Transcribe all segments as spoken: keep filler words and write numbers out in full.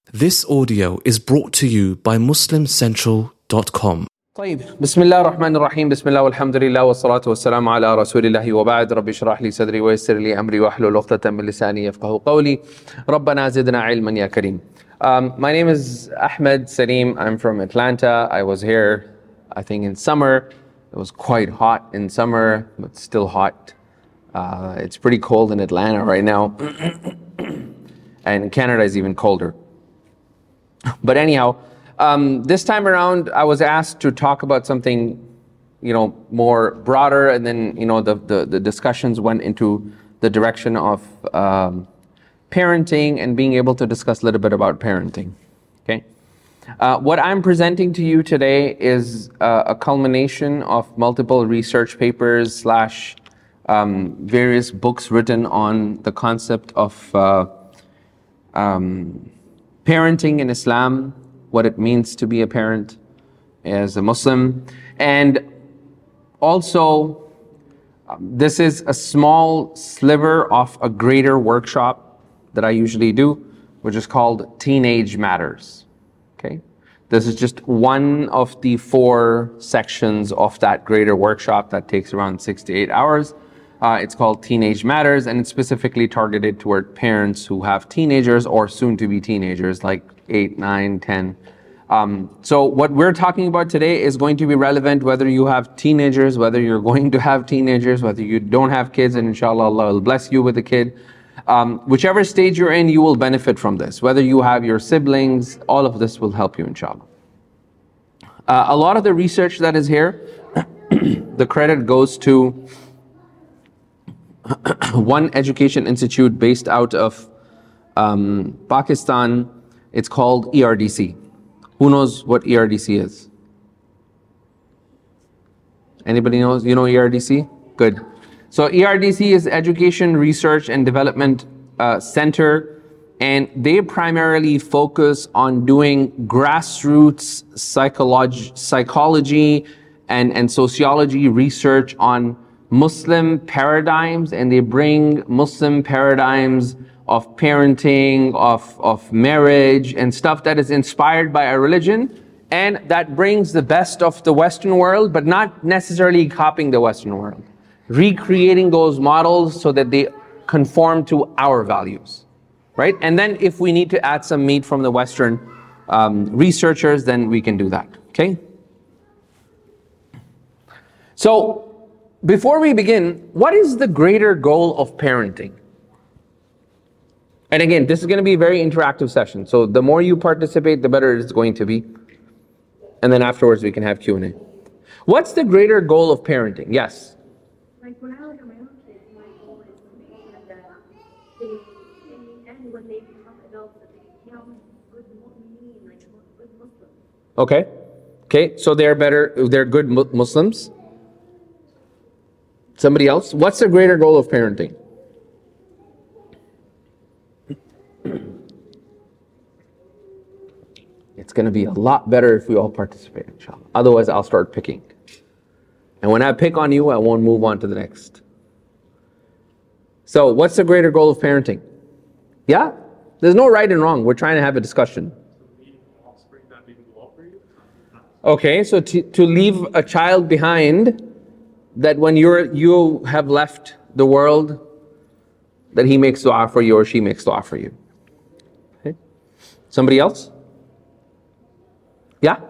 This audio is brought to you by muslim central dot com. طيب بسم الله الرحمن الرحيم بسم الله والحمد لله والصلاة والسلام على رسول الله وبعد رب اشرح لي صدري ويسر لي أمري واحلل عقدة من لساني يفقهوا قولي ربنا زدنا علما يا كريم. Um, my name is Ahmed Salim. I'm from Atlanta. I was here, I think, in summer. It was quite hot in summer, but still hot. Uh, it's pretty cold in Atlanta right now. And Canada is even colder. But anyhow, um, this time around, I was asked to talk about something, you know, more broader, and then, you know, the, the, the discussions went into the direction of um, parenting and being able to discuss a little bit about parenting, okay? Uh, what I'm presenting to you today is uh, a culmination of multiple research papers slash um, various books written on the concept of uh, um, parenting in Islam, what it means to be a parent as a Muslim. And also, um, this is a small sliver of a greater workshop that I usually do, which is called Teenage Matters. Okay? This is just one of the four sections of that greater workshop that takes around six to eight hours. Uh, it's called Teenage Matters, and it's specifically targeted toward parents who have teenagers or soon-to-be teenagers, like eight, nine, ten. Um, so what we're talking about today is going to be relevant whether you have teenagers, whether you're going to have teenagers, whether you don't have kids, and inshallah Allah will bless you with a kid. Um, whichever stage you're in, you will benefit from this. Whether you have your siblings, all of this will help you, inshallah. Uh, a lot of the research that is here, the credit goes to one education institute based out of um, Pakistan. It's called E R D C. Who knows what E R D C is? Anybody knows? You know E R D C? Good. So E R D C is Education Research and Development uh, Center, and they primarily focus on doing grassroots psychology, psychology and, and sociology research on Muslim paradigms, and they bring Muslim paradigms of parenting, of, of marriage, and stuff that is inspired by a religion, and that brings the best of the Western world, but not necessarily copying the Western world. Recreating those models so that they conform to our values, right? And then if we need to add some meat from the Western um, researchers, then we can do that, okay? So, before we begin, what is the greater goal of parenting? And again, this is going to be a very interactive session. So the more you participate, the better it's going to be. And then afterwards, we can have Q and A. What's the greater goal of parenting? Yes? Like when I look at my own kids, my goal is to make sure that they, they and when they become adults, that they become good Muslims, like good Muslims. Okay. Okay, so they're better, they're good Muslims. Somebody else? What's the greater goal of parenting? It's going to be a lot better if we all participate, inshallah. Otherwise, I'll start picking. And when I pick on you, I won't move on to the next. So, what's the greater goal of parenting? Yeah? There's no right and wrong. We're trying to have a discussion. Okay, so to, to leave a child behind that when you're you have left the world, that he makes dua for you or she makes dua for you. Okay. Somebody else? Yeah?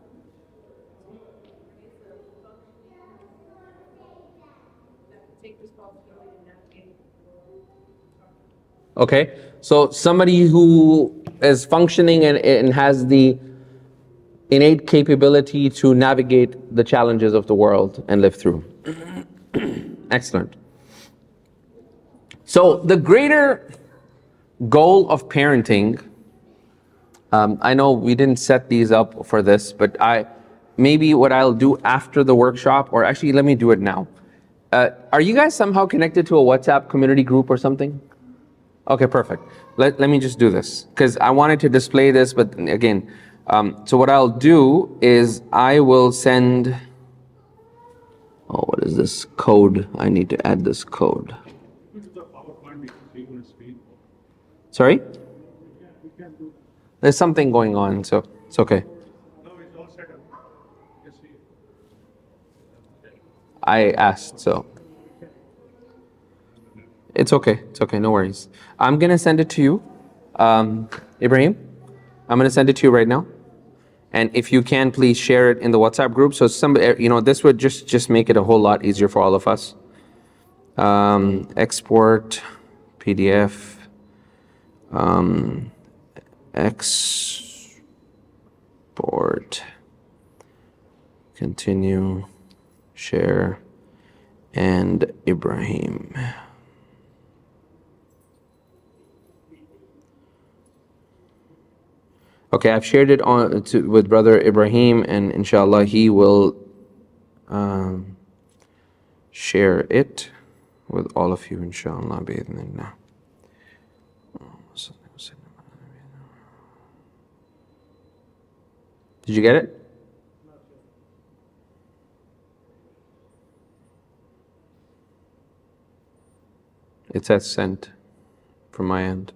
Okay, so somebody who is functioning and, and has the innate capability to navigate the challenges of the world and live through. Excellent. So the greater goal of parenting, um, I know we didn't set these up for this, but I maybe what I'll do after the workshop, or actually let me do it now. Uh, are you guys somehow connected to a WhatsApp community group or something? Okay, perfect. Let, let me just do this, because I wanted to display this, but again, um, so what I'll do is I will send, oh, what is this code? I need to add this code. Sorry? There's something going on, so it's okay. I asked, so it's okay. It's okay. No worries. I'm gonna send it to you, um, Ibrahim. I'm gonna send it to you right now, and if you can, please share it in the WhatsApp group. So somebody, you know, this would just just make it a whole lot easier for all of us. Um, export P D F. Um, export. Continue. Share. And Ibrahim. Okay, I've shared it on to, with brother Ibrahim, and inshallah he will um, share it with all of you, inshallah, bi'idhnillah. Did you get it? It says sent from my end.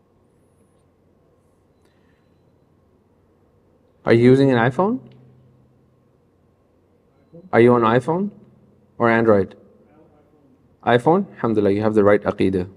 Are you using an iPhone? Are you on iPhone or Android? iPhone? Alhamdulillah, you have the right aqidah.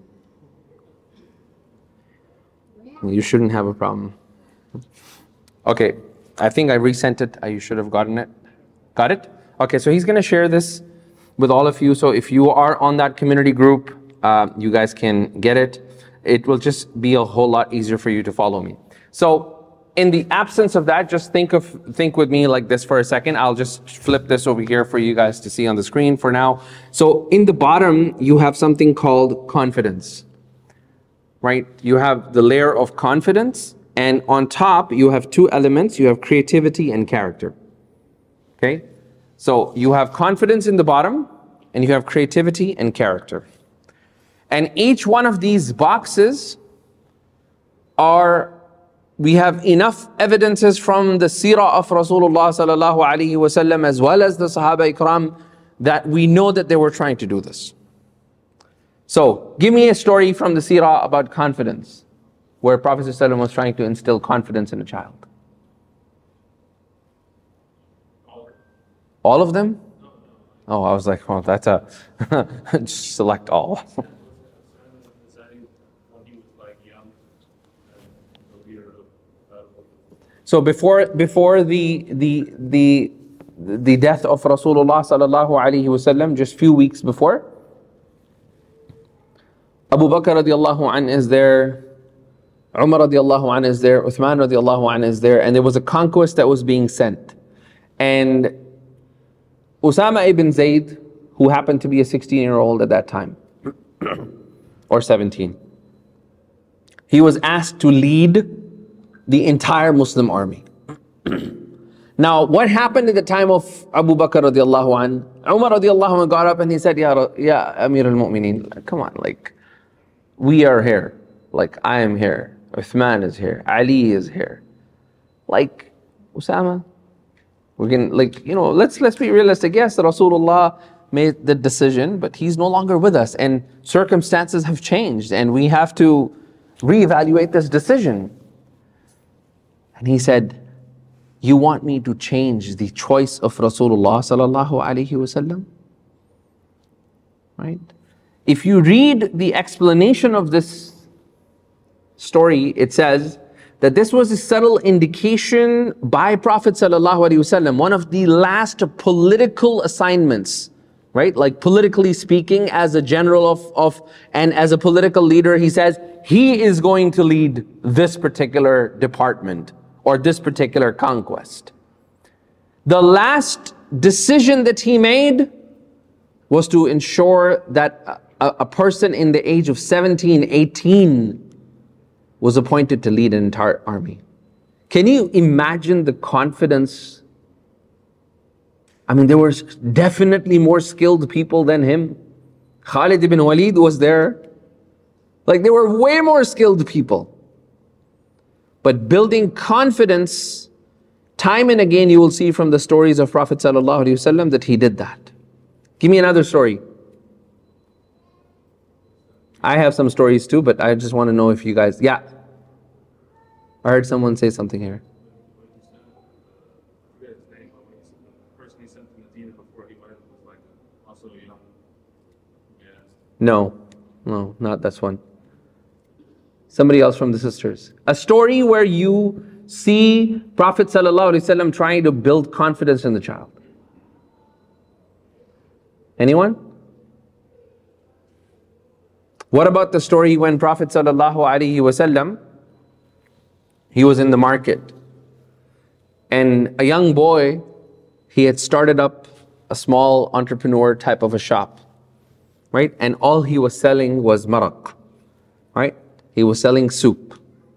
You shouldn't have a problem. Okay, I think I resent it. You should have gotten it. Got it? Okay, so he's going to share this with all of you. So if you are on that community group, uh, you guys can get it. It will just be a whole lot easier for you to follow me. So in the absence of that, just think of think with me like this for a second. I'll just flip this over here for you guys to see on the screen for now. So in the bottom, you have something called confidence, right? You have the layer of confidence, and on top, you have two elements. You have creativity and character, okay? So you have confidence in the bottom, and you have creativity and character. And each one of these boxes are, we have enough evidences from the seerah of Rasulullah sallallahu alaihi wasallam as well as the Sahaba Ikram that we know that they were trying to do this. So, give me a story from the seerah about confidence, where Prophet ﷺ was trying to instill confidence in a child. All of them? Oh, I was like, well, that's a, just select all. So before before the the the the death of Rasulullah sallallahu alaihi wasallam, just few weeks before, Abu Bakr radiallahu anh is there, Umar radiallahu anh is there, Uthman radiallahu anh is there, and there was a conquest that was being sent. And Usama ibn Zayd, who happened to be a sixteen year old at that time, or seventeen, he was asked to lead the entire Muslim army. Now, what happened at the time of Abu Bakr radiallahu anh? Umar radiallahu anh got up and he said, Ya, ya Amir al-Mu'mineen, come on, like, we are here. Like, I am here. Uthman is here. Ali is here. Like, Usama, we're going like, you know, let's let's be realistic. Yes, Rasulullah made the decision, but he's no longer with us, and circumstances have changed, and we have to reevaluate this decision. And he said, you want me to change the choice of Rasulullah sallallahu alaihi wasallam? Right? If you read the explanation of this story, it says that this was a subtle indication by Prophet sallallahu alaihi wasallam, one of the last political assignments, right? Like politically speaking, as a general of, of and as a political leader, he says, he is going to lead this particular department or this particular conquest. The last decision that he made was to ensure that a, a person in the age of seventeen, eighteen was appointed to lead an entire army. Can you imagine the confidence? I mean, there were definitely more skilled people than him. Khalid ibn Walid was there. Like, there were way more skilled people. But building confidence, time and again you will see from the stories of Prophet ﷺ that he did that. Give me another story. I have some stories too, but I just want to know if you guys, yeah. I heard someone say something here. No, no, not this one. Somebody else from the sisters. A story where you see Prophet ﷺ trying to build confidence in the child. Anyone? What about the story when Prophet ﷺ, he was in the market, and a young boy, he had started up a small entrepreneur type of a shop, right? And all he was selling was maraq, right? He was selling soup.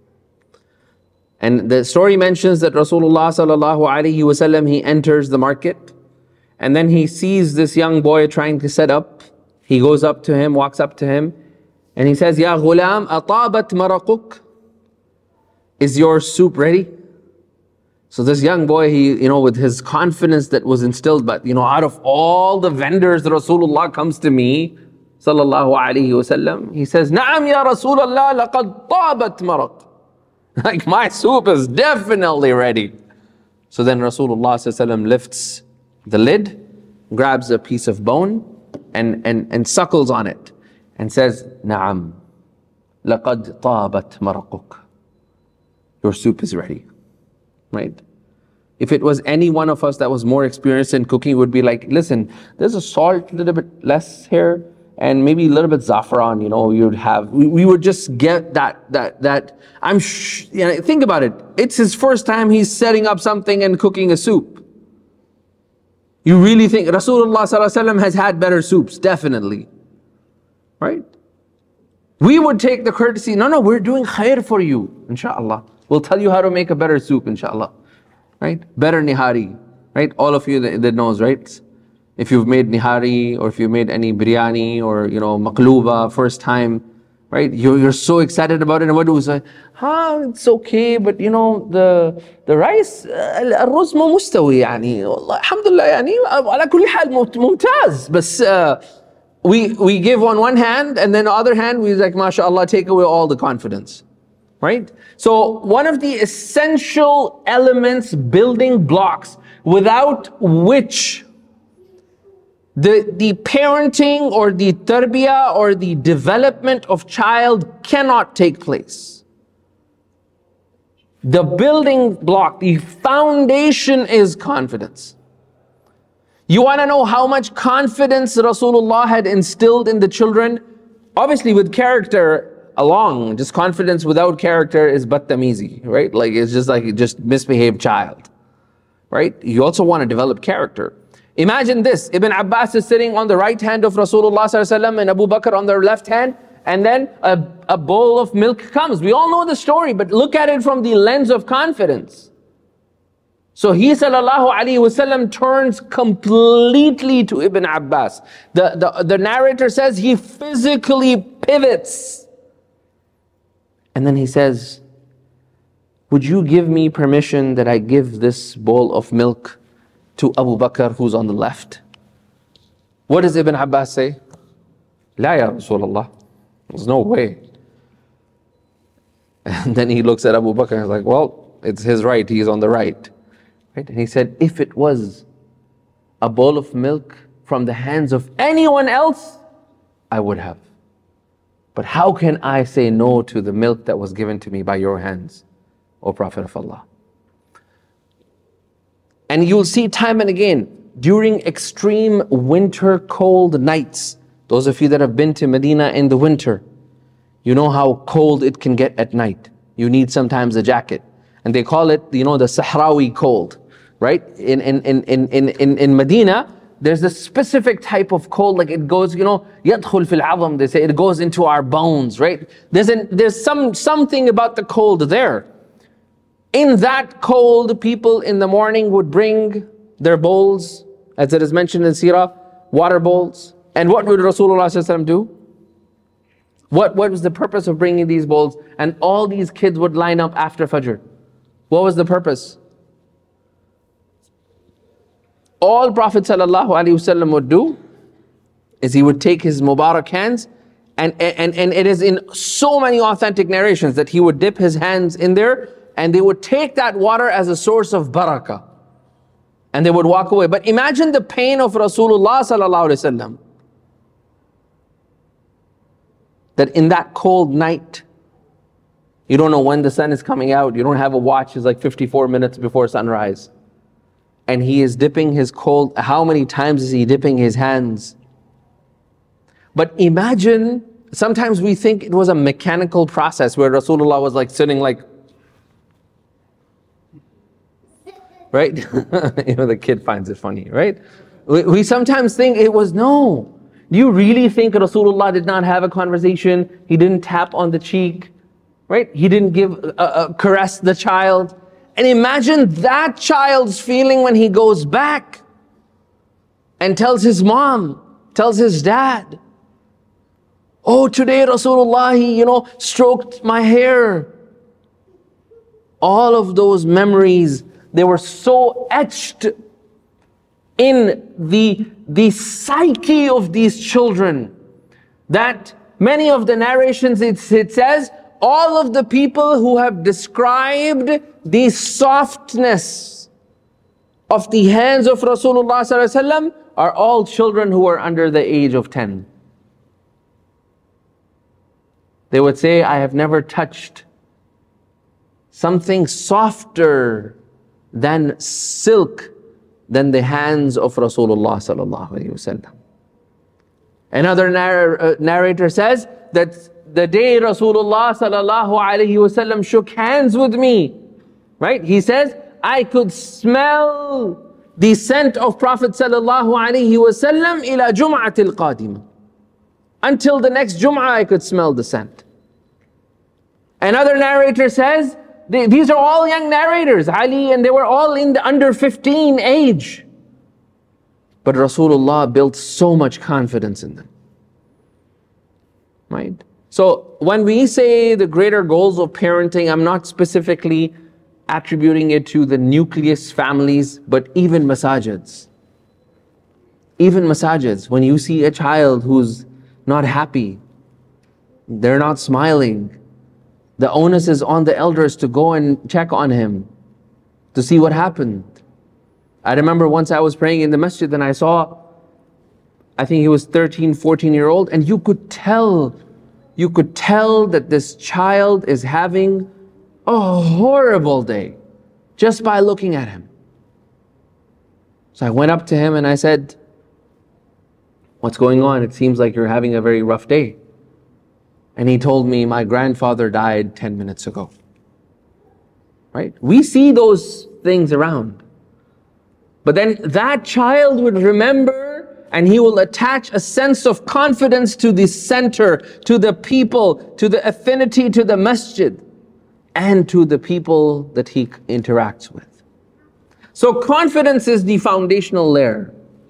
And the story mentions that Rasulullah sallallahu alaihi wasallam, he enters the market, and then he sees this young boy trying to set up. He goes up to him, walks up to him, and he says, "Ya ghulam, atabat maraquk? Is your soup ready?" So this young boy, he, you know, with his confidence that was instilled, but you know, out of all the vendors, Rasulullah comes to me, sallallahu alaihi wasallam, he says, "Na'am ya Rasulullah, laqad tabat maraq." Like, my soup is definitely ready. So then Rasulullah sallallahu alaihi wasallam lifts the lid, grabs a piece of bone, and and and suckles on it, and says, "Na'am, laqad tabat maraquk." Your soup is ready. Right? If it was any one of us that was more experienced in cooking, would be like, listen, there's a salt a little bit less here, and maybe a little bit saffron, you know, you'd have, we, we would just get that, that, that, I'm, sh- you know, think about it. It's his first time he's setting up something and cooking a soup. You really think, Rasulullah sallallahu alaihi wasallam has had better soups, definitely. Right? We would take the courtesy, no, no, we're doing khair for you, inshallah. We'll tell you how to make a better soup, inshallah. Right? Better nihari. Right? All of you that, that knows, right? If you've made nihari, or if you made any biryani, or, you know, maqluba, first time, right? You're, you're so excited about it, and what do we say? Huh, it's okay, but you know, the the rice, الرز مو مستوي يعني. والله الحمد لله يعني على كل حال ممتاز. But we we give on one hand, and then the other hand, we like, mashallah, take away all the confidence. Right? So one of the essential elements, building blocks, without which the, the parenting or the tarbiyah or the development of child cannot take place. The building block, the foundation is confidence. You want to know how much confidence Rasulullah had instilled in the children? Obviously with character along, just confidence without character is battamizi, right? Like, it's just like just misbehaved child, right? You also want to develop character. Imagine this, Ibn Abbas is sitting on the right hand of Rasulullah sallallahu alaihi wasallam and Abu Bakr on their left hand, and then a, a bowl of milk comes. We all know the story, but look at it from the lens of confidence. So he sallallahu alaihi wasallam turns completely to Ibn Abbas. The, the, the narrator says he physically pivots. And then he says, "Would you give me permission that I give this bowl of milk to Abu Bakr who's on the left?" What does Ibn Abbas say? "La ya Rasulullah." There's no way. And then he looks at Abu Bakr and he's like, well, it's his right, he's on the right. Right? And he said, if it was a bowl of milk from the hands of anyone else, I would have. But how can I say no to the milk that was given to me by your hands, O Prophet of Allah? And you'll see time and again, during extreme winter cold nights, those of you that have been to Medina in the winter, you know how cold it can get at night. You need sometimes a jacket. And they call it, you know, the Sahrawi cold, right? In, in, in, in, in, in Medina, there's a specific type of cold, like it goes, you know, يَدْخُلْ فِي الْعَظَمِ, they say, it goes into our bones, right? There's, an, there's some something about the cold there. In that cold, people in the morning would bring their bowls, as it is mentioned in Sirah, water bowls. And what would Rasulullah sallallahu alaihi wasallam do? What, what was the purpose of bringing these bowls? And all these kids would line up after Fajr. What was the purpose? All Prophet ﷺ would do is he would take his Mubarak hands, and, and, and it is in so many authentic narrations that he would dip his hands in there and they would take that water as a source of barakah. And they would walk away. But imagine the pain of Rasulullah sallallahu alaihi wasallam. That in that cold night, you don't know when the sun is coming out, you don't have a watch, it's like fifty-four minutes before sunrise. And he is dipping his cold, how many times is he dipping his hands? But imagine, sometimes we think it was a mechanical process where Rasulullah was like sitting like, right? You know, the kid finds it funny, right? We, we sometimes think it was, no. Do you really think Rasulullah did not have a conversation? He didn't tap on the cheek, right? He didn't give, uh, uh, caress the child. And imagine that child's feeling when he goes back and tells his mom, tells his dad, oh, today Rasulullah, he, you know, stroked my hair. All of those memories, they were so etched in the, the psyche of these children that many of the narrations, it, it says, all of the people who have described the softness of the hands of Rasulullah sallallahu alaihi wasallam are all children who are under the age of ten. They would say, I have never touched something softer than silk than the hands of Rasulullah sallallahu alaihi wasallam. Another narr- uh, narrator says that the day Rasulullah sallallahu alaihi wasallam shook hands with me, right? He says, I could smell the scent of Prophet sallallahu alaihi wasallam ila Jum'atil Qadimah. Until the next Jum'ah I could smell the scent. Another narrator says, they, these are all young narrators, Ali, and they were all in the under fifteen age. But Rasulullah built so much confidence in them. Right? So when we say the greater goals of parenting, I'm not specifically attributing it to the nucleus families, but even masajids. Even masajids, when you see a child who's not happy, they're not smiling, the onus is on the elders to go and check on him, to see what happened. I remember once I was praying in the masjid and I saw, I think he was thirteen, fourteen year old, and you could tell, you could tell that this child is having a horrible day just by looking at him. So I went up to him and I said, what's going on? It seems like you're having a very rough day. And he told me, my grandfather died ten minutes ago. Right? We see those things around. But then that child would remember and he will attach a sense of confidence to the center, to the people, to the affinity to the masjid, and to the people that he interacts with. So confidence is the foundational layer.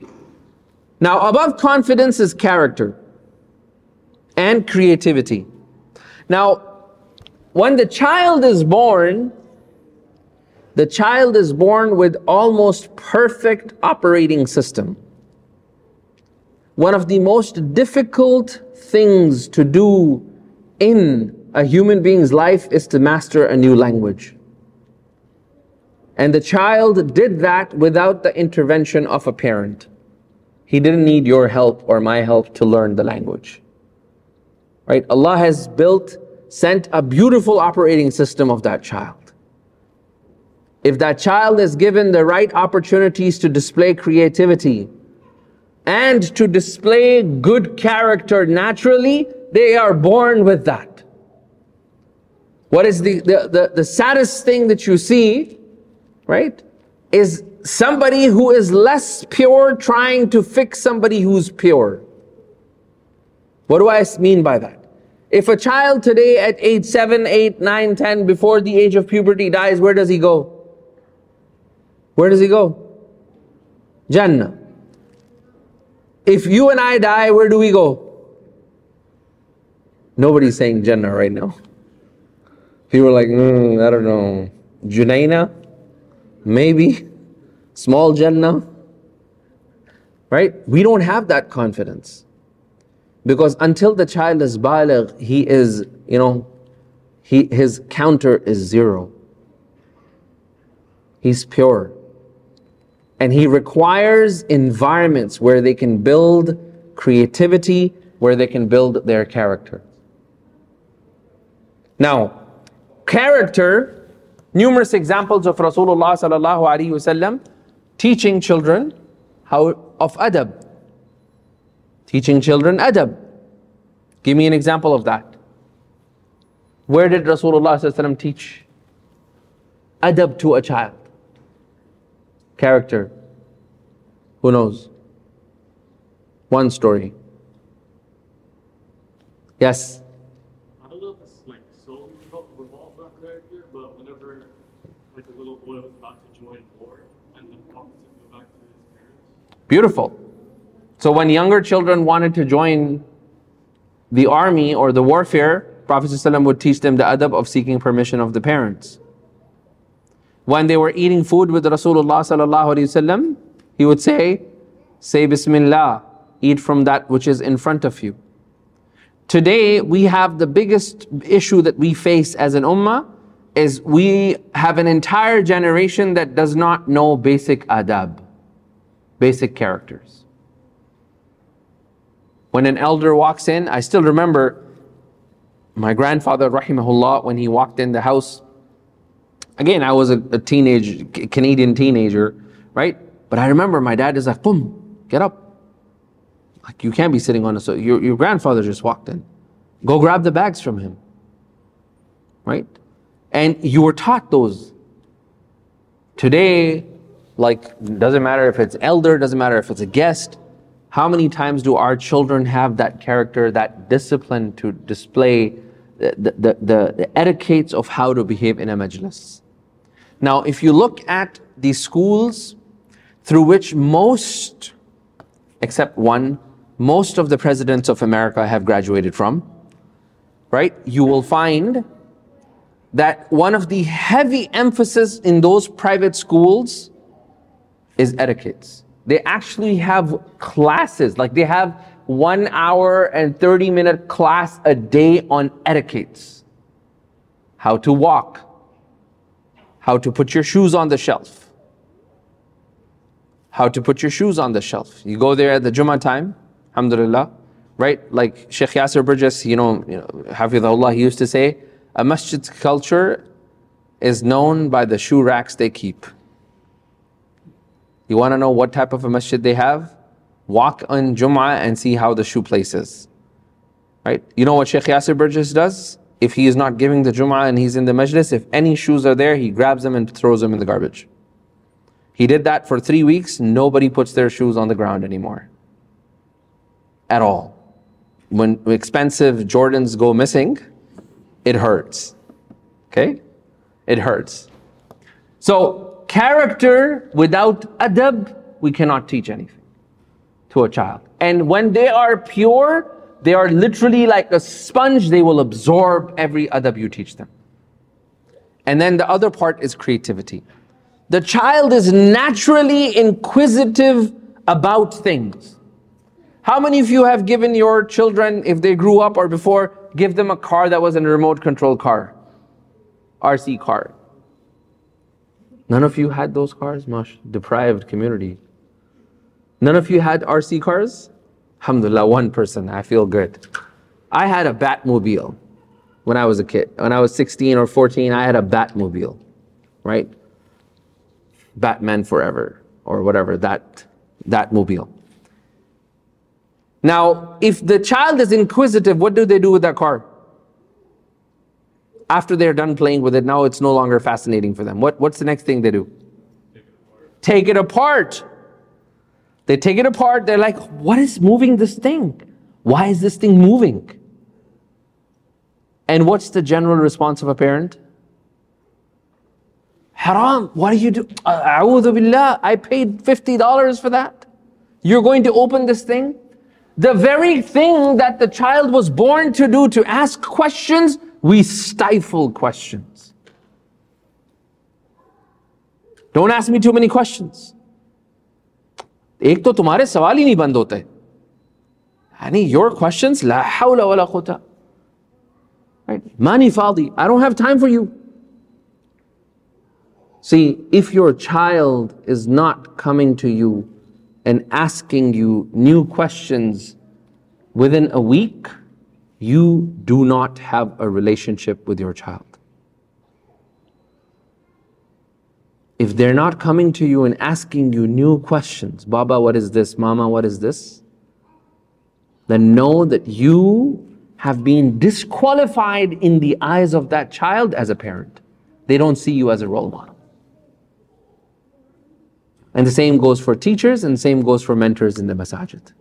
Now above confidence is character and creativity. Now, when the child is born, the child is born with almost perfect operating system. One of the most difficult things to do in a human being's life is to master a new language. And the child did that without the intervention of a parent. He didn't need your help or my help to learn the language. Right? Allah has built, sent a beautiful operating system of that child. If that child is given the right opportunities to display creativity and to display good character naturally, they are born with that. What is the, the, the, the saddest thing that you see, right, is somebody who is less pure trying to fix somebody who's pure. What do I mean by that? If a child today at age seven, eight, nine, ten, before the age of puberty dies, where does he go? Where does he go? Jannah. If you and I die, where do we go? Nobody's saying Jannah right now. People are like, mm, I don't know, Junaina? Maybe? Small Jannah? Right? We don't have that confidence. Because until the child is baligh, he is, you know, he, his counter is zero. He's pure. And He requires environments where they can build creativity, where they can build their character. Now, character, numerous examples of Rasulullah sallallahu alaihi wasallam teaching children how of adab. Teaching children adab. Give me an example of that. Where did Rasulullah sallallahu alaihi wasallam teach adab to a child? Character. Who knows? One story. Yes. I don't know if it's like solely revolved around character, but whenever like a little boy was about to join war and the prophet said go back to his parents. Beautiful. So when younger children wanted to join the army or the warfare, Prophet ﷺ would teach them the adab of seeking permission of the parents. When they were eating food with Rasulullah sallallahu alaihi wasallam, he would say, say Bismillah, eat from that which is in front of you. Today, we have the biggest issue that we face as an ummah is we have an entire generation that does not know basic adab, basic characters. When an elder walks in, I still remember my grandfather, rahimahullah, when he walked in the house. Again, I was a, a teenage, Canadian teenager, right? But I remember my dad is like, "Boom, get up. Like you can't be sitting on a sofa. Your, your grandfather just walked in. Go grab the bags from him." Right? And you were taught those. Today, like, doesn't matter if it's elder, doesn't matter if it's a guest. How many times do our children have that character, that discipline to display the, the, the, the etiquettes of how to behave in a majlis? Now, if you look at the schools through which most, except one, most of the presidents of America have graduated from, right? You will find that one of the heavy emphasis in those private schools is etiquettes. They actually have classes, like they have one hour and thirty minute class a day on etiquettes. How to walk, how to put your shoes on the shelf, how to put your shoes on the shelf. You go there at the Jummah time, alhamdulillah, right? Like Sheikh Yasir Burgess, you know, you know, Hafidhullah, he used to say, a masjid's culture is known by the shoe racks they keep. You want to know what type of a masjid they have? Walk on Jum'ah and see how the shoe place is. Right? You know what Sheikh Yasir Burgess does? If he is not giving the Jum'ah and he's in the majlis, if any shoes are there, he grabs them and throws them in the garbage. He did that for three weeks. Nobody puts their shoes on the ground anymore. At all. When expensive Jordans go missing, it hurts. Okay? It hurts. So, character without adab, we cannot teach anything to a child. And when they are pure, they are literally like a sponge. They will absorb every adab you teach them. And then the other part is creativity. The child is naturally inquisitive about things. How many of you have given your children, if they grew up or before, give them a car that was a remote control car? R C car. None of you had those cars? Mash, deprived community. None of you had R C cars? Alhamdulillah, one person, I feel good. I had a Batmobile when I was a kid. When I was sixteen or fourteen, I had a Batmobile, right? Batman Forever, or whatever, that, that mobile. Now, if the child is inquisitive, what do they do with that car? After they're done playing with it, now it's no longer fascinating for them. What, what's the next thing they do? Take it apart. They take it apart, they're like, what is moving this thing? Why is this thing moving? And what's the general response of a parent? Haram, what do you do? A'udhu billah, I paid fifty dollars for that. You're going to open this thing? The very thing that the child was born to do, to ask questions, we stifle questions. Don't ask me too many questions. एक तो तुम्हारे सवाल ही नहीं बंद होते. यानी your questions, لا حول ولا قوة. Right? Mani fadi, I don't have time for you. See, if your child is not coming to you and asking you new questions within a week, you do not have a relationship with your child. If they're not coming to you and asking you new questions, Baba, what is this? Mama, what is this? Then know that you have been disqualified in the eyes of that child as a parent. They don't see you as a role model. And the same goes for teachers, and the same goes for mentors in the masajid.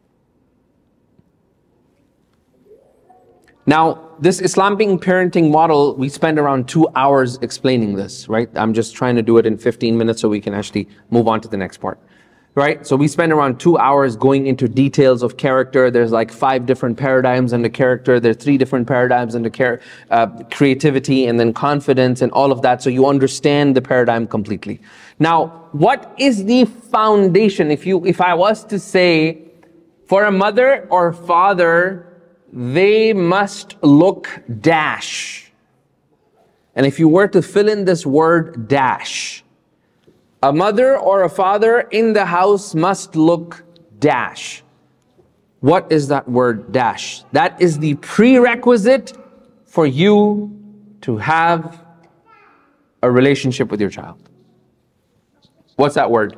Now, this Islamic parenting model, we spend around two hours explaining this, right? I'm just trying to do it in fifteen minutes so we can actually move on to the next part, right? So we spend around two hours going into details of character. There's like five different paradigms under character. There's three different paradigms under char- uh, creativity, and then confidence and all of that, so you understand the paradigm completely. Now, what is the foundation? If you, if I was to say, for a mother or father, they must look dash. And if you were to fill in this word dash, a mother or a father in the house must look dash. What is that word dash? That is the prerequisite for you to have a relationship with your child. What's that word?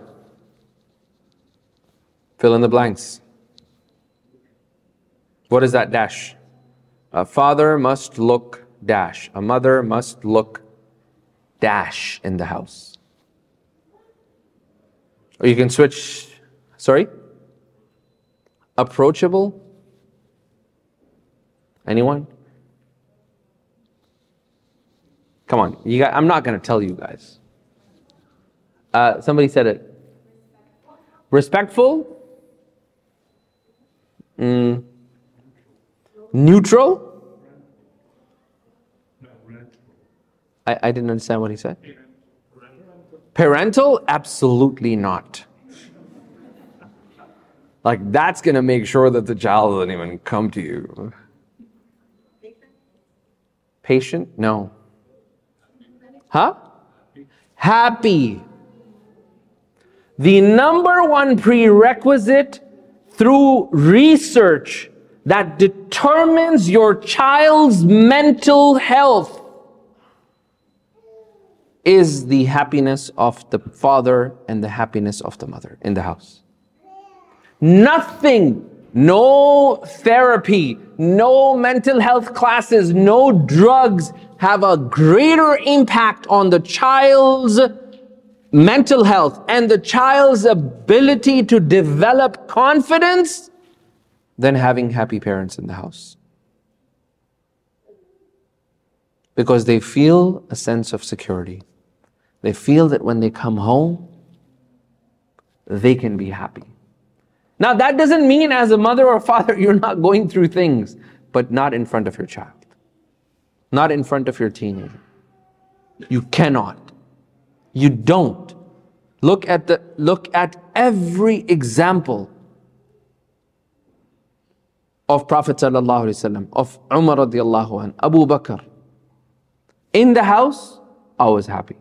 Fill in the blanks. What is that dash? A father must look dash. A mother must look dash in the house. Or you can switch, sorry? Approachable? Anyone? Come on, you guys, I'm not going to tell you guys. Uh, somebody said it. Respectful? Mm. Neutral? I, I didn't understand what he said. Parental? Absolutely not. Like, that's going to make sure that the child doesn't even come to you. Patient? No. Huh? Happy. The number one prerequisite through research that determines your child's mental health is the happiness of the father and the happiness of the mother in the house. Nothing, no therapy, no mental health classes, no drugs have a greater impact on the child's mental health and the child's ability to develop confidence than having happy parents in the house. Because they feel a sense of security. They feel that when they come home, they can be happy. Now that doesn't mean as a mother or father you're not going through things, but not in front of your child. Not in front of your teenager. You cannot. You don't. Look at the look at every example of Prophet sallallahu alaihi wasallam, of Umar radiallahu anh, Abu Bakr. In the house, always happy.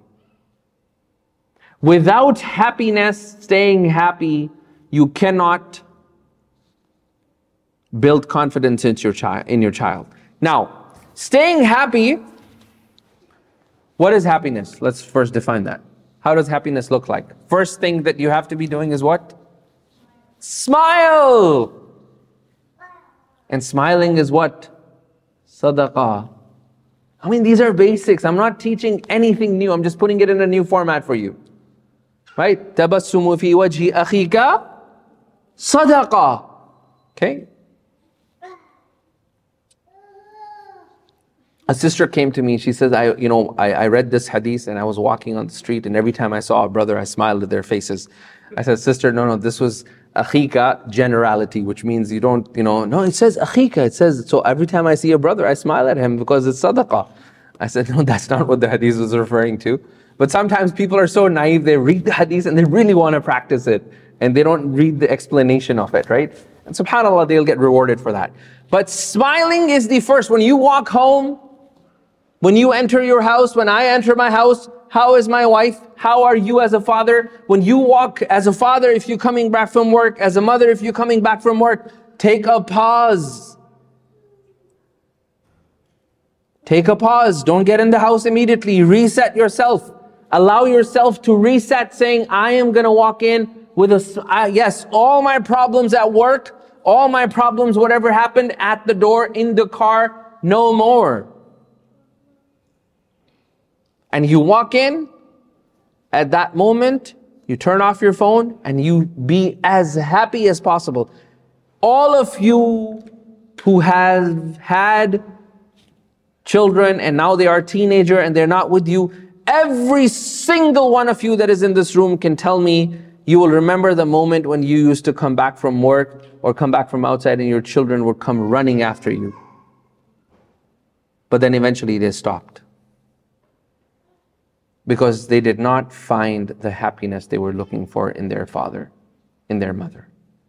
Without happiness, staying happy, you cannot build confidence in your child. In your child. Now, staying happy. What is happiness? Let's first define that. How does happiness look like? First thing that you have to be doing is what? Smile! And smiling is what? Sadaqah. I mean, these are basics. I'm not teaching anything new. I'm just putting it in a new format for you. Right? Tabassumu fi wajhi akhika sadaqah. Okay? A sister came to me, she says, I, you know, I, I read this hadith and I was walking on the street and every time I saw a brother, I smiled at their faces. I said, sister, no, no, this was akhika, generality, which means you don't, you know, no, it says akhika, it says, so every time I see a brother, I smile at him because it's sadaqah. I said, no, that's not what the hadith was referring to. But sometimes people are so naive, they read the hadith and they really want to practice it and they don't read the explanation of it, right? And subhanAllah, they'll get rewarded for that. But smiling is the first. When you walk home, when you enter your house, when I enter my house, How is my wife? How are you as a father? When you walk as a father, if you're coming back from work, as a mother, if you're coming back from work, take a pause. Take a pause. Don't get in the house immediately. Reset yourself. Allow yourself to reset, saying, I am going to walk in with a, uh, yes, all my problems at work, all my problems, whatever happened at the door, in the car, no more. And you walk in, at that moment, you turn off your phone and you be as happy as possible. All of you who have had children and now they are teenager and they're not with you, every single one of you that is in this room can tell me you will remember the moment when you used to come back from work or come back from outside and your children would come running after you. But then eventually they stopped. Because they did not find the happiness they were looking for in their father, in their mother.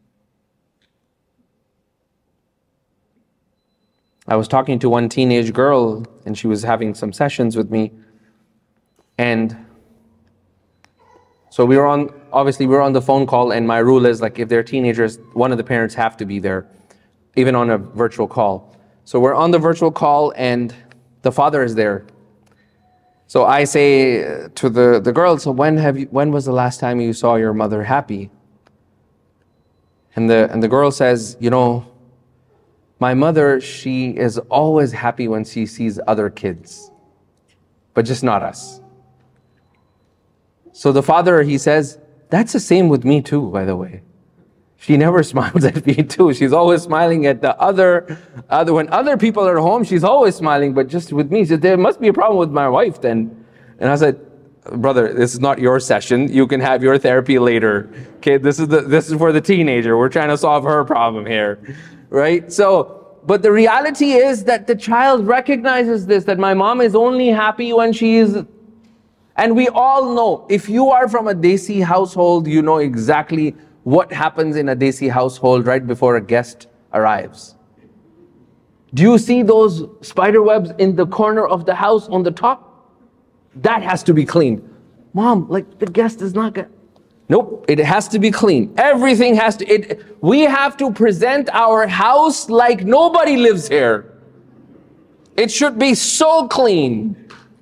I was talking to one teenage girl and she was having some sessions with me. And so we were on, obviously we were on the phone call, and my rule is like if they're teenagers, one of the parents have to be there, even on a virtual call. So we're on the virtual call and the father is there. So I say to the, the girl, so when have you, when was the last time you saw your mother happy? And the, and the girl says, you know, my mother, she is always happy when she sees other kids, but just not us. So the father, he says, that's the same with me too, by the way. She never smiles at me too. She's always smiling at the other, other when other people are home, she's always smiling, but just with me, she said, there must be a problem with my wife then. And I said, brother, this is not your session. You can have your therapy later. Okay, this is the this is for the teenager. We're trying to solve her problem here. Right? So, but the reality is that the child recognizes this, that my mom is only happy when she is. And we all know, if you are from a Desi household, you know exactly what happens in a Desi household right before a guest arrives. Do you see those spider webs in the corner of the house on the top? That has to be cleaned. Mom, like the guest is not gonna... Nope, it has to be clean. Everything has to... It, we have to present our house like nobody lives here. It should be so clean.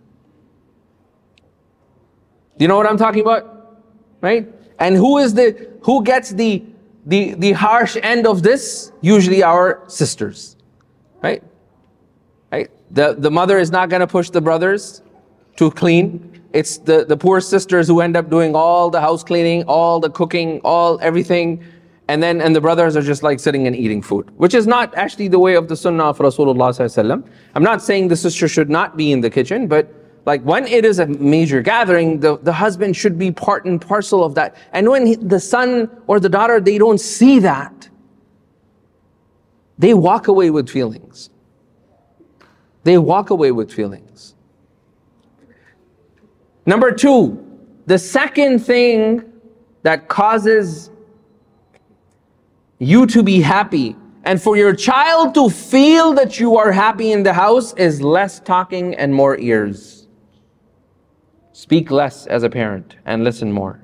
Do you know what I'm talking about? Right? And who is the who gets the the the harsh end of this? Usually our sisters. Right? Right? The the mother is not going to push the brothers to clean. It's the, the poor sisters who end up doing all the house cleaning, all the cooking, all everything. And then and the brothers are just like sitting and eating food, which is not actually the way of the sunnah of Rasulullah sallallahu alaihi wasallam. I'm not saying the sister should not be in the kitchen, but like when it is a major gathering, the, the husband should be part and parcel of that. And when he, the son or the daughter, they don't see that, they walk away with feelings. They walk away with feelings. Number two, the second thing that causes you to be happy and for your child to feel that you are happy in the house is less talking and more ears. Speak less as a parent and listen more.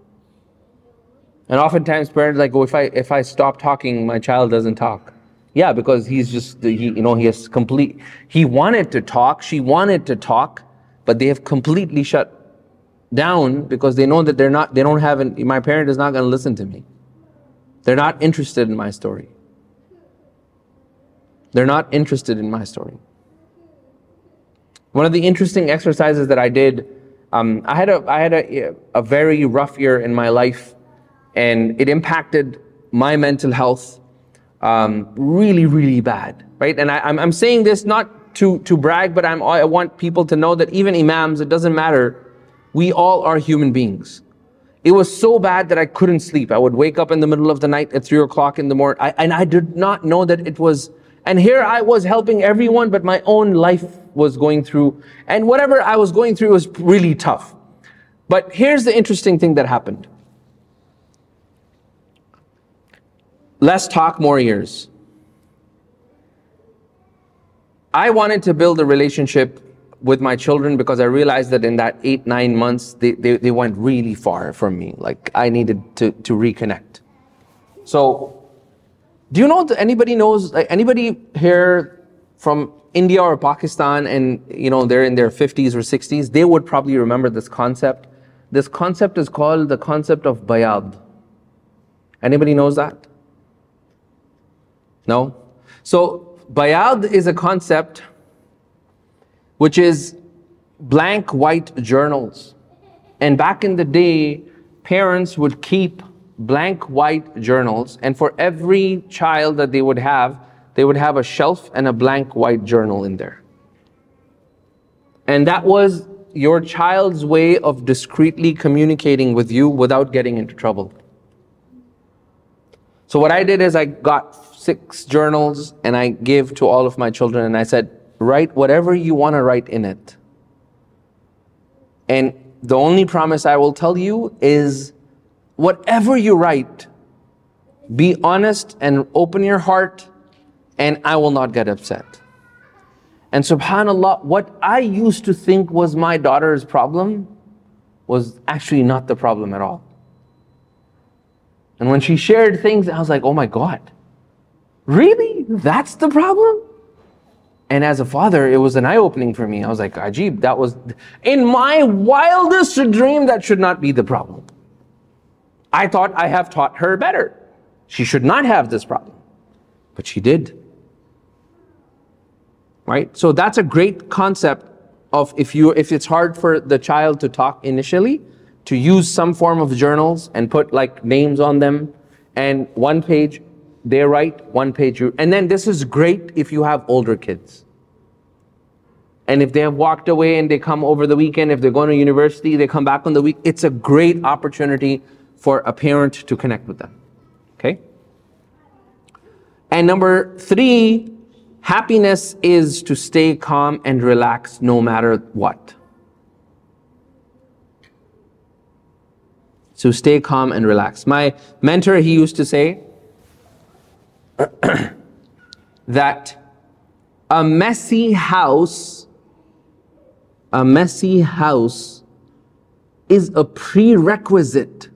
And oftentimes parents are like, oh, if I if I stop talking, my child doesn't talk. Yeah, because he's just, he, you know, he has complete, he wanted to talk, she wanted to talk, but they have completely shut down because they know that they're not, they don't have, an, my parent is not going to listen to me. They're not interested in my story. They're not interested in my story. One of the interesting exercises that I did, Um, I had a I had a, a very rough year in my life, and it impacted my mental health um, really, really bad, right? And I, I'm I'm saying this not to to brag, but I'm I want people to know that even imams, it doesn't matter. We all are human beings. It was so bad that I couldn't sleep. I would wake up in the middle of the night at three o'clock in the morning, I, and I did not know that it was. And here I was helping everyone, but my own life was going through, and whatever I was going through was really tough. But here's the interesting thing that happened. Less talk, more ears. I wanted to build a relationship with my children because I realized that in that eight, nine months, they, they, they went really far from me. Like I needed to, to reconnect. So, do you know, that anybody knows, like, anybody here from India or Pakistan and, you know, they're in their fifties or sixties, they would probably remember this concept. This concept is called the concept of bayad. Anybody knows that? No? So, bayad is a concept which is blank white journals. And back in the day, parents would keep blank white journals, and for every child that they would have, they would have a shelf and a blank white journal in there. And that was your child's way of discreetly communicating with you without getting into trouble. So what I did is I got six journals and I gave to all of my children, and I said, write whatever you want to write in it. And the only promise I will tell you is, whatever you write, be honest and open your heart, and I will not get upset. And subhanAllah, what I used to think was my daughter's problem was actually not the problem at all. And when she shared things, I was like, oh my God, really? That's the problem? And as a father, it was an eye-opening for me. I was like, Ajib, that was, in my wildest dream, that should not be the problem. I thought I have taught her better. She should not have this problem. But she did. Right? So that's a great concept of if you if it's hard for the child to talk initially, to use some form of journals and put like names on them, and one page they write, one page you, and then this is great if you have older kids. And if they have walked away and they come over the weekend, if they're going to university, they come back on the week, it's a great opportunity for a parent to connect with them. Okay? And number three, happiness is to stay calm and relaxed no matter what. So stay calm and relaxed. My mentor, he used to say that a messy house, a messy house is a prerequisite.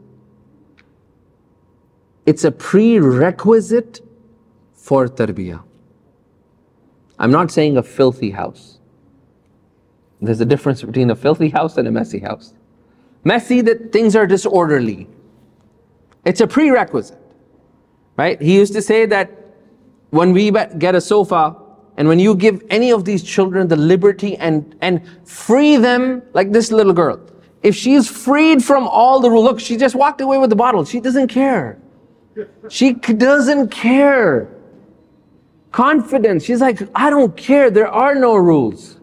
It's a prerequisite for tarbiyah. I'm not saying a filthy house. There's a difference between a filthy house and a messy house. Messy, that things are disorderly. It's a prerequisite, right? He used to say that when we get a sofa, and when you give any of these children the liberty and, and free them, like this little girl, if she's freed from all the rules, look, she just walked away with the bottle. She doesn't care. She doesn't care. Confidence. She's like, I don't care. There are no rules.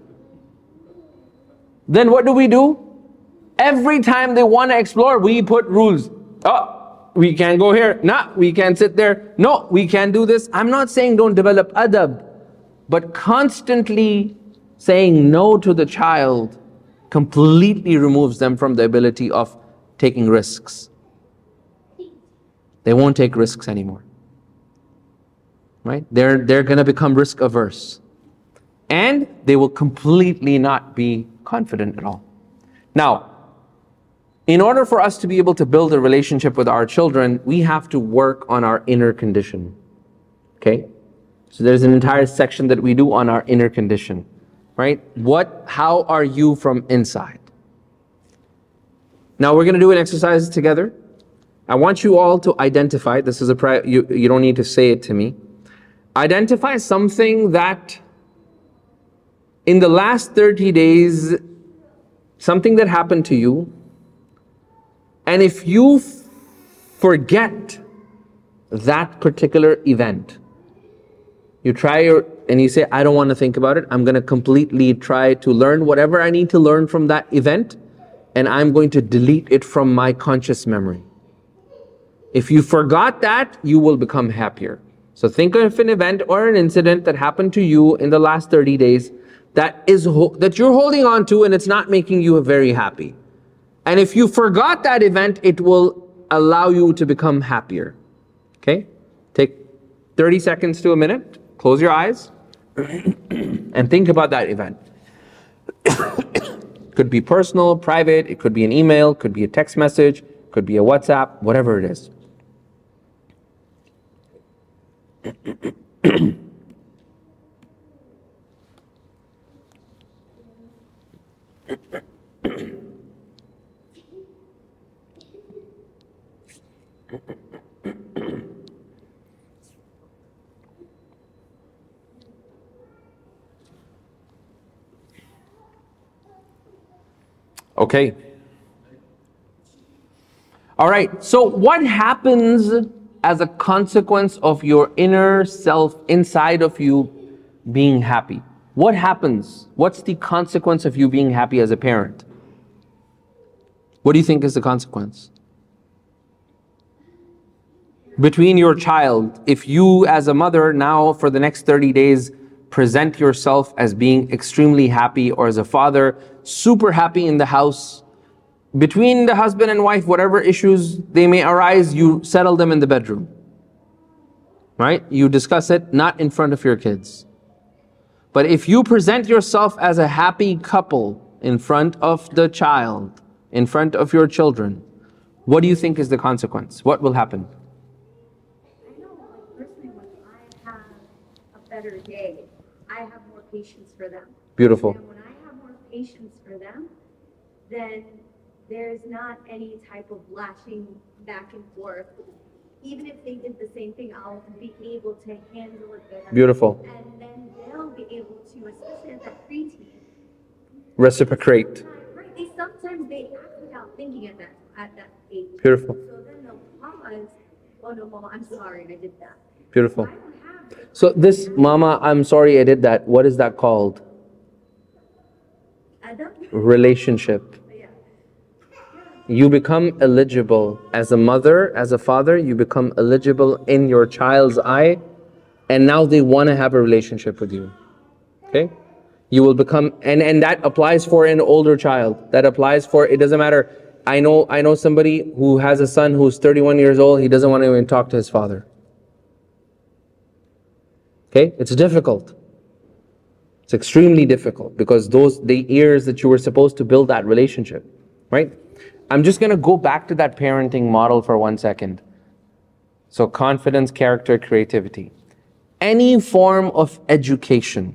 Then what do we do? Every time they want to explore, we put rules. Oh, we can't go here. No, we can't sit there. No, we can't do this. I'm not saying don't develop adab, but constantly saying no to the child completely removes them from the ability of taking risks. They won't take risks anymore. Right? They're, they're going to become risk averse. And they will completely not be confident at all. Now, in order for us to be able to build a relationship with our children, we have to work on our inner condition. Okay? So there's an entire section that we do on our inner condition. Right? What, how are you from inside? Now we're going to do an exercise together. I want you all to identify, this is a pri- you, you don't need to say it to me. Identify something that in the last thirty days, something that happened to you, and if you f- forget that particular event, you try your, and you say, I don't want to think about it, I'm going to completely try to learn whatever I need to learn from that event, and I'm going to delete it from my conscious memory. If you forgot that, you will become happier. So think of an event or an incident that happened to you in the last thirty days that is ho- that you're holding on to and it's not making you very happy. And if you forgot that event, it will allow you to become happier. Okay? Take thirty seconds to a minute, close your eyes, and think about that event. Could be personal, private, it could be an email, could be a text message, could be a WhatsApp, whatever it is. Okay. All right. So what happens as a consequence of your inner self inside of you being happy? What happens? What's the consequence of you being happy as a parent? What do you think is the consequence? Between your child, if you as a mother now for the next thirty days present yourself as being extremely happy, or as a father super happy in the house, between the husband and wife, whatever issues they may arise, you settle them in the bedroom. Right? You discuss it not in front of your kids. But if you present yourself as a happy couple in front of the child, in front of your children, what do you think is the consequence? What will happen? I know, like personally, when I have a better day, I have more patience for them. Beautiful. And when I have more patience for them, then there's not any type of lashing back and forth. Even if they did the same thing, I'll be able to handle it better. Beautiful. And then they'll be able to, especially at that preteen, Reciprocate. right? They sometimes they act without thinking at that at that age. Beautiful. So then they'll pause. Oh no, Mama, I'm sorry, I did that. Beautiful. I don't have So this, Mama, I'm sorry I did that. What is that called? Adam. Relationship. Yeah. You become eligible as a mother, as a father, you become eligible in your child's eye, and now they want to have a relationship with you. Okay? You will become, and, and that applies for an older child. That applies for, it doesn't matter. I know, I know somebody who has a son who's thirty-one years old, he doesn't want to even talk to his father. Okay? It's difficult. It's extremely difficult because those, the years that you were supposed to build that relationship, right? I'm just going to go back to that parenting model for one second. So confidence, character, creativity. Any form of education,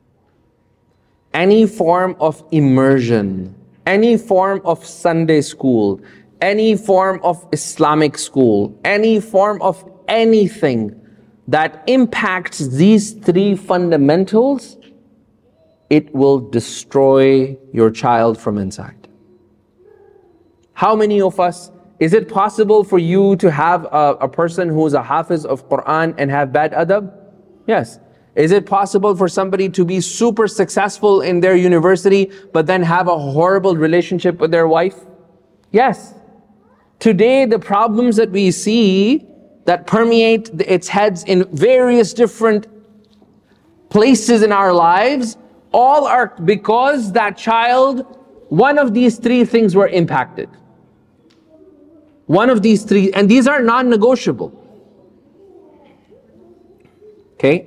any form of immersion, any form of Sunday school, any form of Islamic school, any form of anything that impacts these three fundamentals, it will destroy your child from inside. How many of us, is it possible for you to have a, a person who is a hafiz of Quran and have bad adab? Yes. Is it possible for somebody to be super successful in their university but then have a horrible relationship with their wife? Yes. Today the problems that we see that permeate its heads in various different places in our lives, all are because that child, one of these three things were impacted. One of these three, and these are non-negotiable. Okay?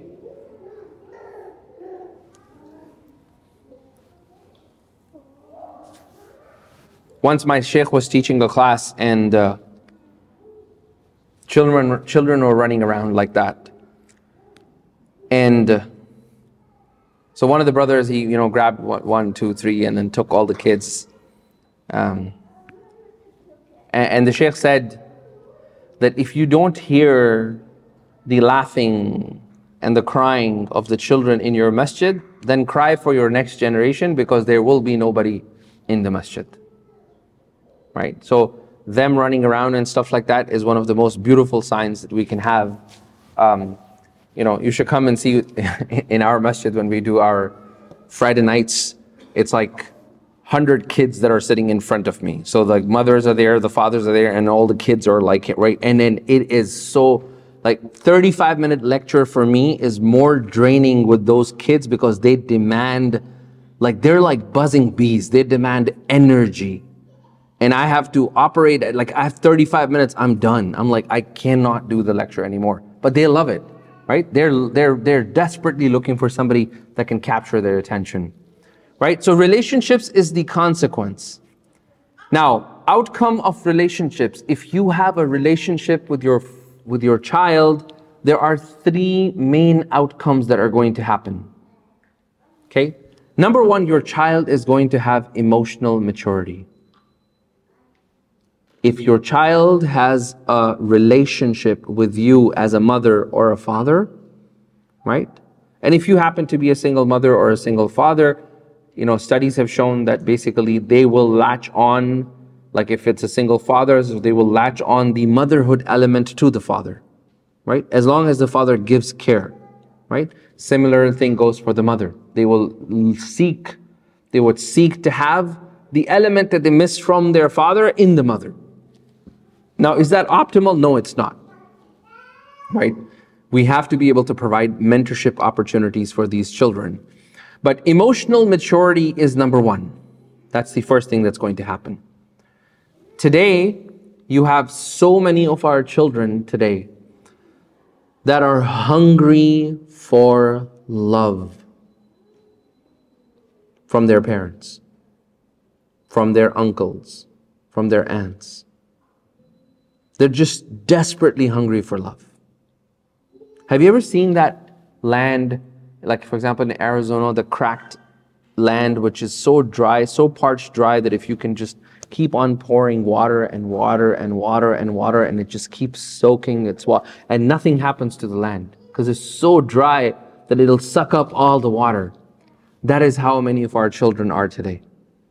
Once my sheikh was teaching a class and uh, children, children were running around like that. And uh, so one of the brothers, he you know grabbed one, two, three, and then took all the kids. Um, and, and the sheikh said that if you don't hear the laughing and the crying of the children in your masjid, then cry for your next generation because there will be nobody in the masjid. Right? So them running around and stuff like that is one of the most beautiful signs that we can have. Um, you know, you should come and see in our masjid when we do our Friday nights. It's like one hundred kids that are sitting in front of me. So the mothers are there, the fathers are there, and all the kids are like, right? And then it is so, like thirty-five minute lecture for me is more draining with those kids because they demand, like they're like buzzing bees. They demand energy. And I have to operate at, like I have thirty-five minutes, I'm done. I'm like, I cannot do the lecture anymore. But they love it, right? They're, they're, they're desperately looking for somebody that can capture their attention, right? So relationships is the consequence. Now, outcome of relationships. If you have a relationship with your with your child, there are three main outcomes that are going to happen. Okay? Number one, your child is going to have emotional maturity. If your child has a relationship with you as a mother or a father, right? And if you happen to be a single mother or a single father, you know, studies have shown that basically they will latch on, like if it's a single father, so they will latch on the motherhood element to the father, right? As long as the father gives care, right? Similar thing goes for the mother. They will seek, they would seek to have the element that they missed from their father in the mother. Now, is that optimal? No, it's not, right? We have to be able to provide mentorship opportunities for these children. But emotional maturity is number one. That's the first thing that's going to happen. Today, you have so many of our children today that are hungry for love from their parents, from their uncles, from their aunts. They're just desperately hungry for love. Have you ever seen that land, like for example in Arizona, the cracked land which is so dry, so parched dry that if you can just keep on pouring water and water and water and water and it just keeps soaking its water and nothing happens to the land because it's so dry that it'll suck up all the water. That is how many of our children are today.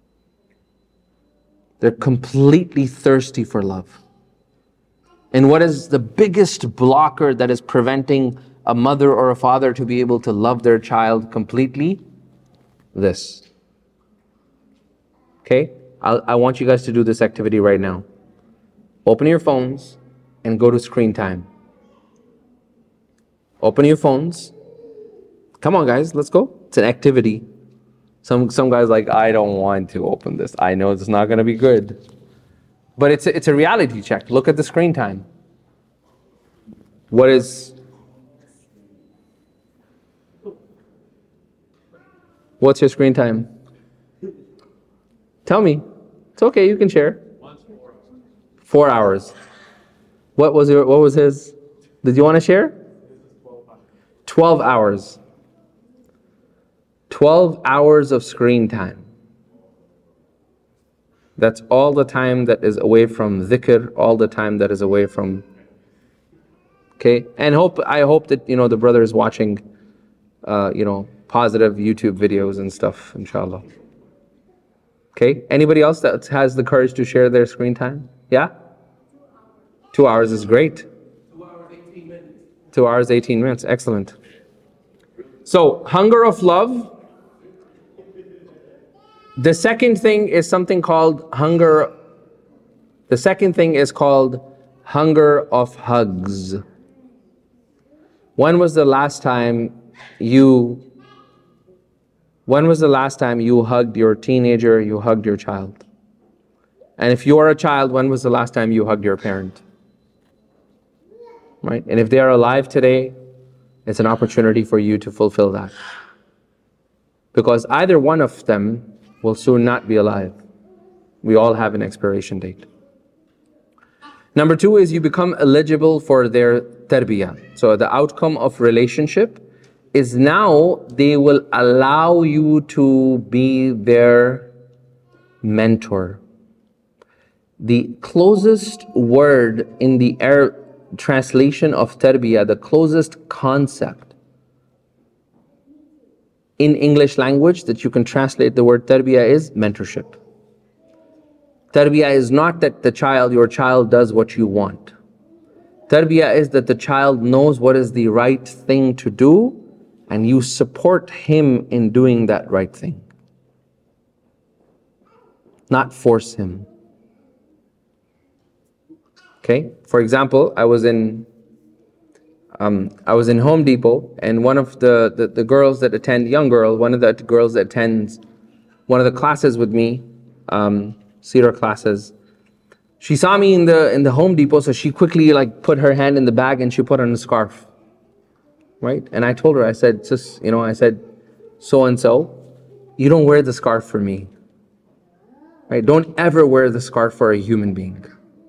They're completely thirsty for love. And what is the biggest blocker that is preventing a mother or a father to be able to love their child completely? This. Okay? I'll, I want you guys to do this activity right now. Open your phones and go to screen time. Open your phones. Come on guys, let's go. It's an activity. Some some guys like, I don't want to open this. I know it's not going to be good. But it's a, it's a reality check. Look at the screen time. What is... What's your screen time? Tell me. It's okay, you can share. Four hours. What was your, what was his? Did you want to share? Twelve hours. Twelve hours of screen time. That's all the time that is away from dhikr, all the time that is away from, okay? And hope I hope that, you know, the brother is watching, uh, you know, positive YouTube videos and stuff, inshallah. Okay? Anybody else that has the courage to share their screen time? Yeah? Two hours is great. Two hours, eighteen minutes. Two hours, eighteen minutes. Excellent. So, hunger of love. The second thing is something called hunger. The second thing is called hunger of hugs. When was the last time you When was the last time you hugged your teenager, you hugged your child? And if you are a child, when was the last time you hugged your parent? Right? And if they are alive today, it's an opportunity for you to fulfill that. Because either one of them will soon not be alive. We all have an expiration date. Number two is you become eligible for their tarbiyah. So the outcome of relationship is now they will allow you to be their mentor. The closest word in the Arab translation of tarbiyah, the closest concept in English language that you can translate the word tarbiyah is mentorship. Tarbiyah is not that the child, your child does what you want. Tarbiyah is that the child knows what is the right thing to do and you support him in doing that right thing. Not force him. Okay? For example, I was in um, I was in Home Depot, and one of the, the, the girls that attend, young girl, one of the girls that attends one of the classes with me, um, Seerah classes, she saw me in the in the Home Depot, so she quickly like put her hand in the bag and she put on a scarf. Right? And I told her, I said, sis, you know, I said, so and so, you don't wear the scarf for me. Right? Don't ever wear the scarf for a human being.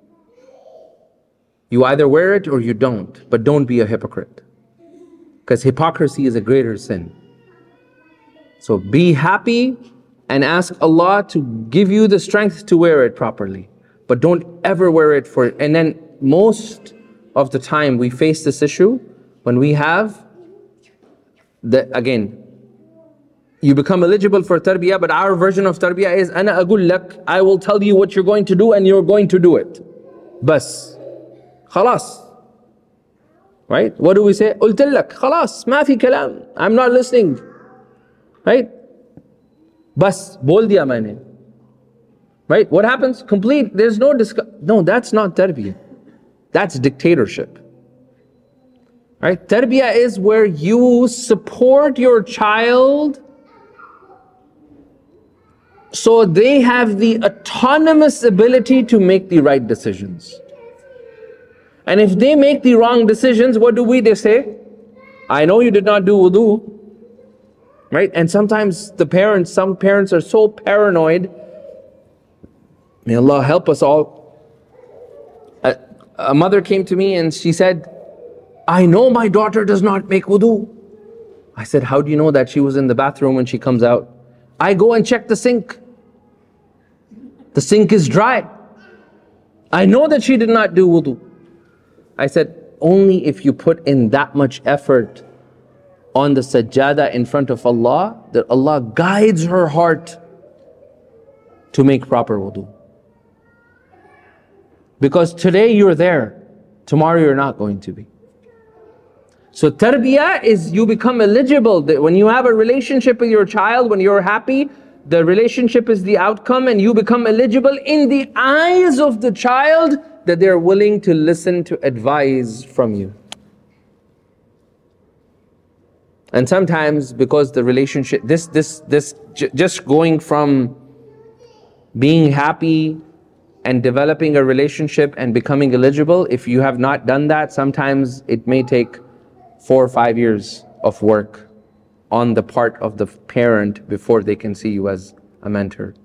You either wear it or you don't, but don't be a hypocrite. Because hypocrisy is a greater sin. So be happy and ask Allah to give you the strength to wear it properly. But don't ever wear it for, and then most of the time we face this issue when we have, the again, you become eligible for tarbiyah, but our version of tarbiyah is, Ana agul lak, I will tell you what you're going to do and you're going to do it. Bas. Khalas. Right? What do we say? Ultillak, khalas, ma fi kalam. I'm not listening. Right? Bas, bol diya maine. Right? What happens? Complete, there's no discuss. No, that's not tarbiyah. That's dictatorship. Right? Tarbiyah is where you support your child so they have the autonomous ability to make the right decisions. And if they make the wrong decisions, what do we they say? I know you did not do wudu. Right? And sometimes the parents, some parents are so paranoid. May Allah help us all. A, a mother came to me and she said, I know my daughter does not make wudu. I said, how do you know that? She was in the bathroom when she comes out. I go and check the sink. The sink is dry. I know that she did not do wudu. I said, only if you put in that much effort on the sajjada in front of Allah, that Allah guides her heart to make proper wudu. Because today you're there, tomorrow you're not going to be. So tarbiyah is you become eligible. When you have a relationship with your child, when you're happy, the relationship is the outcome and you become eligible in the eyes of the child that they're willing to listen to advice from you. And sometimes because the relationship, this, this, this, j- just going from being happy and developing a relationship and becoming eligible, if you have not done that, sometimes it may take four or five years of work on the part of the parent before they can see you as a mentor.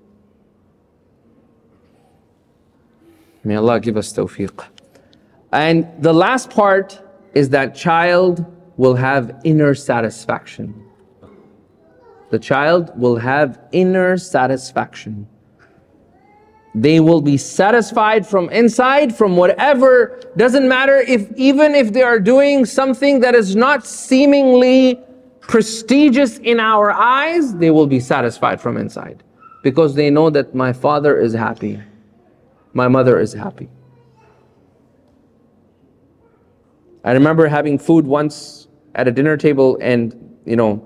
May Allah give us tawfiq. And the last part is that child will have inner satisfaction. The child will have inner satisfaction. They will be satisfied from inside, from whatever, doesn't matter if, even if they are doing something that is not seemingly prestigious in our eyes, they will be satisfied from inside. Because they know that my father is happy, my mother is happy. I remember having food once at a dinner table and, you know,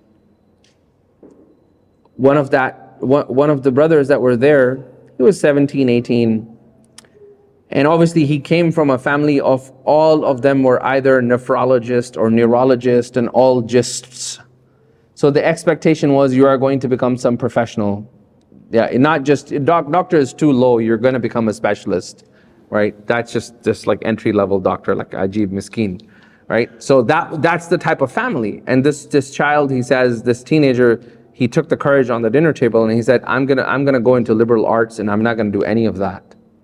one of that, one, one of the brothers that were there, he was seventeen, eighteen. And obviously he came from a family of, all of them were either nephrologist or neurologist and all gists. So the expectation was you are going to become some professional. Yeah, not just, doc, doctor is too low, you're going to become a specialist, right? That's just, just like entry level doctor, like Ajib Miskeen, right? So that that's the type of family. And this, this child, he says, this teenager, he took the courage on the dinner table and he said, I'm gonna, I'm gonna go into liberal arts and I'm not gonna do any of that.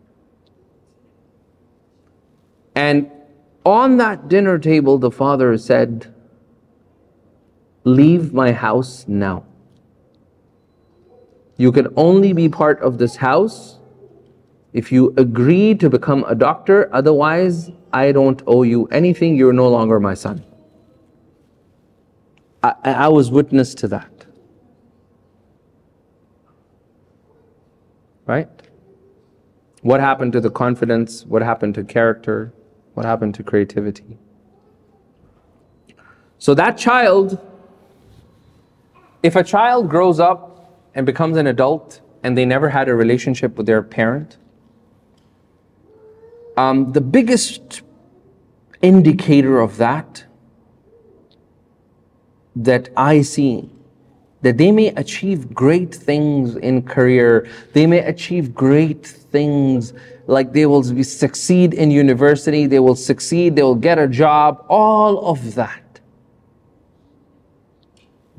And on that dinner table, the father said, leave my house now. You can only be part of this house if you agree to become a doctor, otherwise I don't owe you anything, you're no longer my son. I, I was witness to that. Right? What happened to the confidence? What happened to character? What happened to creativity? So that child, if a child grows up and becomes an adult and they never had a relationship with their parent, um, the biggest indicator of that, that I see, that they may achieve great things in career, they may achieve great things, like they will be, succeed in university, they will succeed, they will get a job, all of that.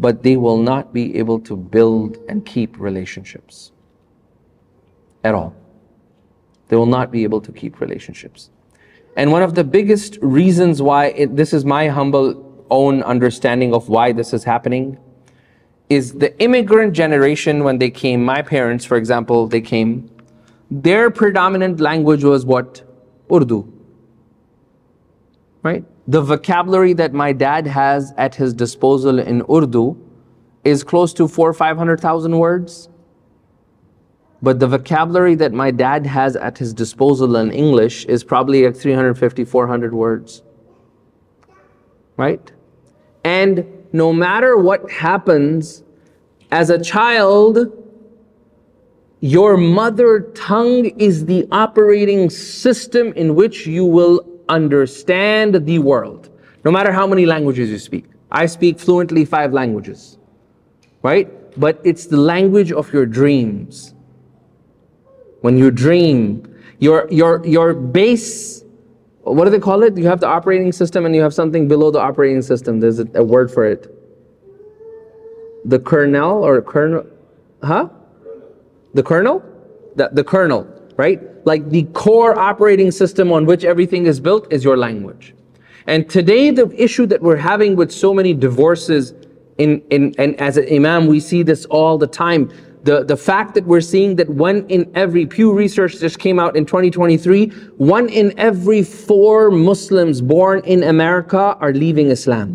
but they will not be able to build and keep relationships at all. They will not be able to keep relationships. And one of the biggest reasons why, it, this is my humble own understanding of why this is happening, is the immigrant generation when they came, my parents, for example, they came, their predominant language was what? Urdu. Right? The vocabulary that my dad has at his disposal in Urdu is close to four or five hundred thousand words. But the vocabulary that my dad has at his disposal in English is probably like three hundred fifty, four hundred words. Right? And no matter what happens, as a child, your mother tongue is the operating system in which you will understand the world. No matter how many languages you speak. I speak fluently five languages. Right? But it's the language of your dreams. When you dream, your your your base, what do they call it? You have the operating system and you have something below the operating system. There's a, a word for it. The kernel or kernel, huh? The kernel? The, the kernel, right? Like the core operating system on which everything is built is your language. And today the issue that we're having with so many divorces, in, in and as an imam we see this all the time. The, the fact that we're seeing that one in every, Pew Research just came out in twenty twenty-three, one in every four Muslims born in America are leaving Islam.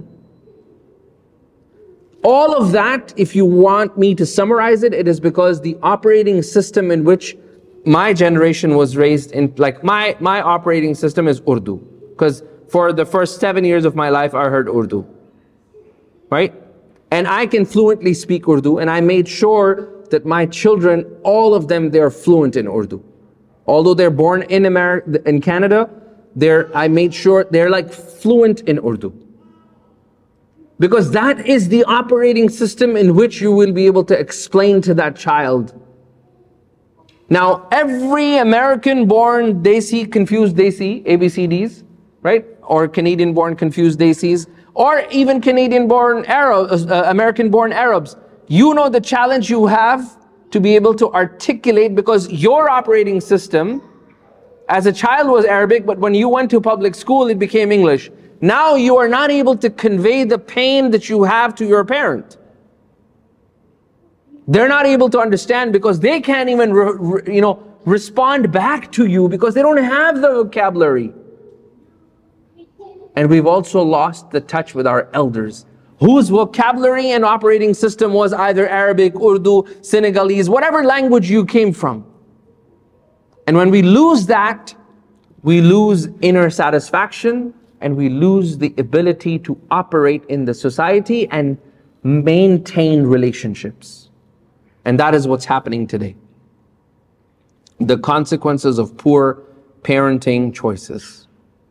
All of that, if you want me to summarize it, it is because the operating system in which my generation was raised in, like my, my operating system is Urdu. Because for the first seven years of my life, I heard Urdu. Right? And I can fluently speak Urdu, and I made sure that my children, all of them, they're fluent in Urdu. Although they're born in America, in Canada, they're, I made sure they're like fluent in Urdu. Because that is the operating system in which you will be able to explain to that child. Now, every American born Desi, confused Desi, A B C Ds, right? Or Canadian born confused Desis, or even Canadian born Arabs, uh, American born Arabs. You know the challenge you have to be able to articulate, because your operating system as a child was Arabic, but when you went to public school, it became English. Now you are not able to convey the pain that you have to your parent. They're not able to understand because they can't even, re, re, you know, respond back to you because they don't have the vocabulary. And we've also lost the touch with our elders, whose vocabulary and operating system was either Arabic, Urdu, Senegalese, whatever language you came from. And when we lose that, we lose inner satisfaction and we lose the ability to operate in the society and maintain relationships. And that is what's happening today. The consequences of poor parenting choices.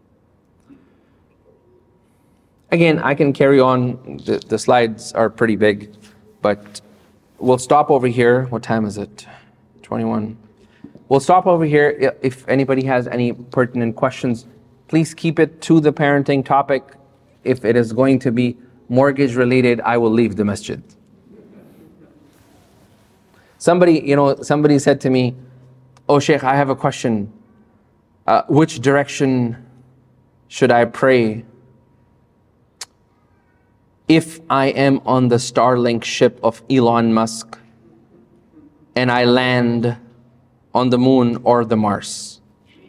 Again, I can carry on, the, the slides are pretty big, but we'll stop over here. What time is it? twenty-one. We'll stop over here. If anybody has any pertinent questions, please keep it to the parenting topic. If it is going to be mortgage related, I will leave the masjid. Somebody, you know, somebody said to me, "Oh, Sheikh, I have a question. Uh, which direction should I pray if I am on the Starlink ship of Elon Musk and I land on the moon or the Mars?"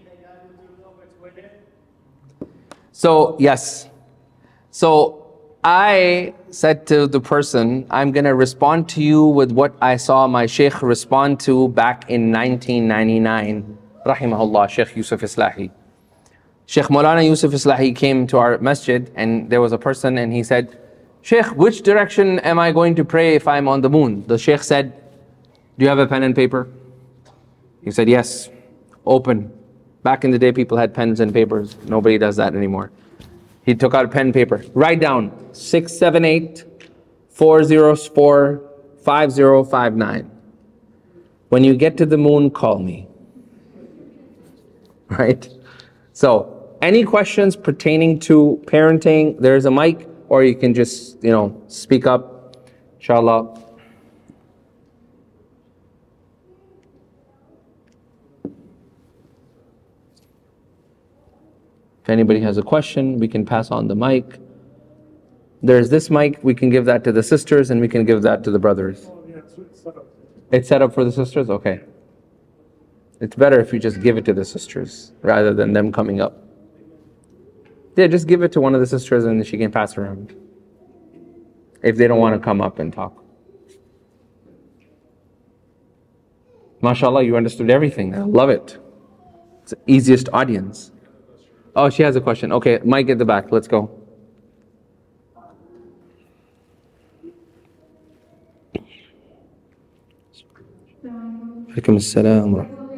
So, yes. So, I said to the person, I'm going to respond to you with what I saw my Sheikh respond to back in nineteen ninety-nine. Rahimahullah, Sheikh Yusuf Islahi. Sheikh Maulana Yusuf Islahi came to our masjid and there was a person and he said, "Sheikh, which direction am I going to pray if I'm on the moon?" The Sheikh said, "Do you have a pen and paper?" He said, "Yes." Open. Back in the day, people had pens and papers. Nobody does that anymore. He took out a pen and paper. Write down six seven eight, four zero four, five zero five nine. When you get to the moon, call me. Right? So, any questions pertaining to parenting, there's a mic, or you can just, you know, speak up. Inshallah. If anybody has a question, we can pass on the mic. There's this mic, we can give that to the sisters and we can give that to the brothers. It's set up for the sisters? Okay. It's better if you just give it to the sisters rather than them coming up. Yeah, just give it to one of the sisters and she can pass around. If they don't want to come up and talk. MashaAllah, you understood everything. I love it. It's the easiest audience. Oh, she has a question. Okay, mic at the back. Let's go. Alaikum assalam.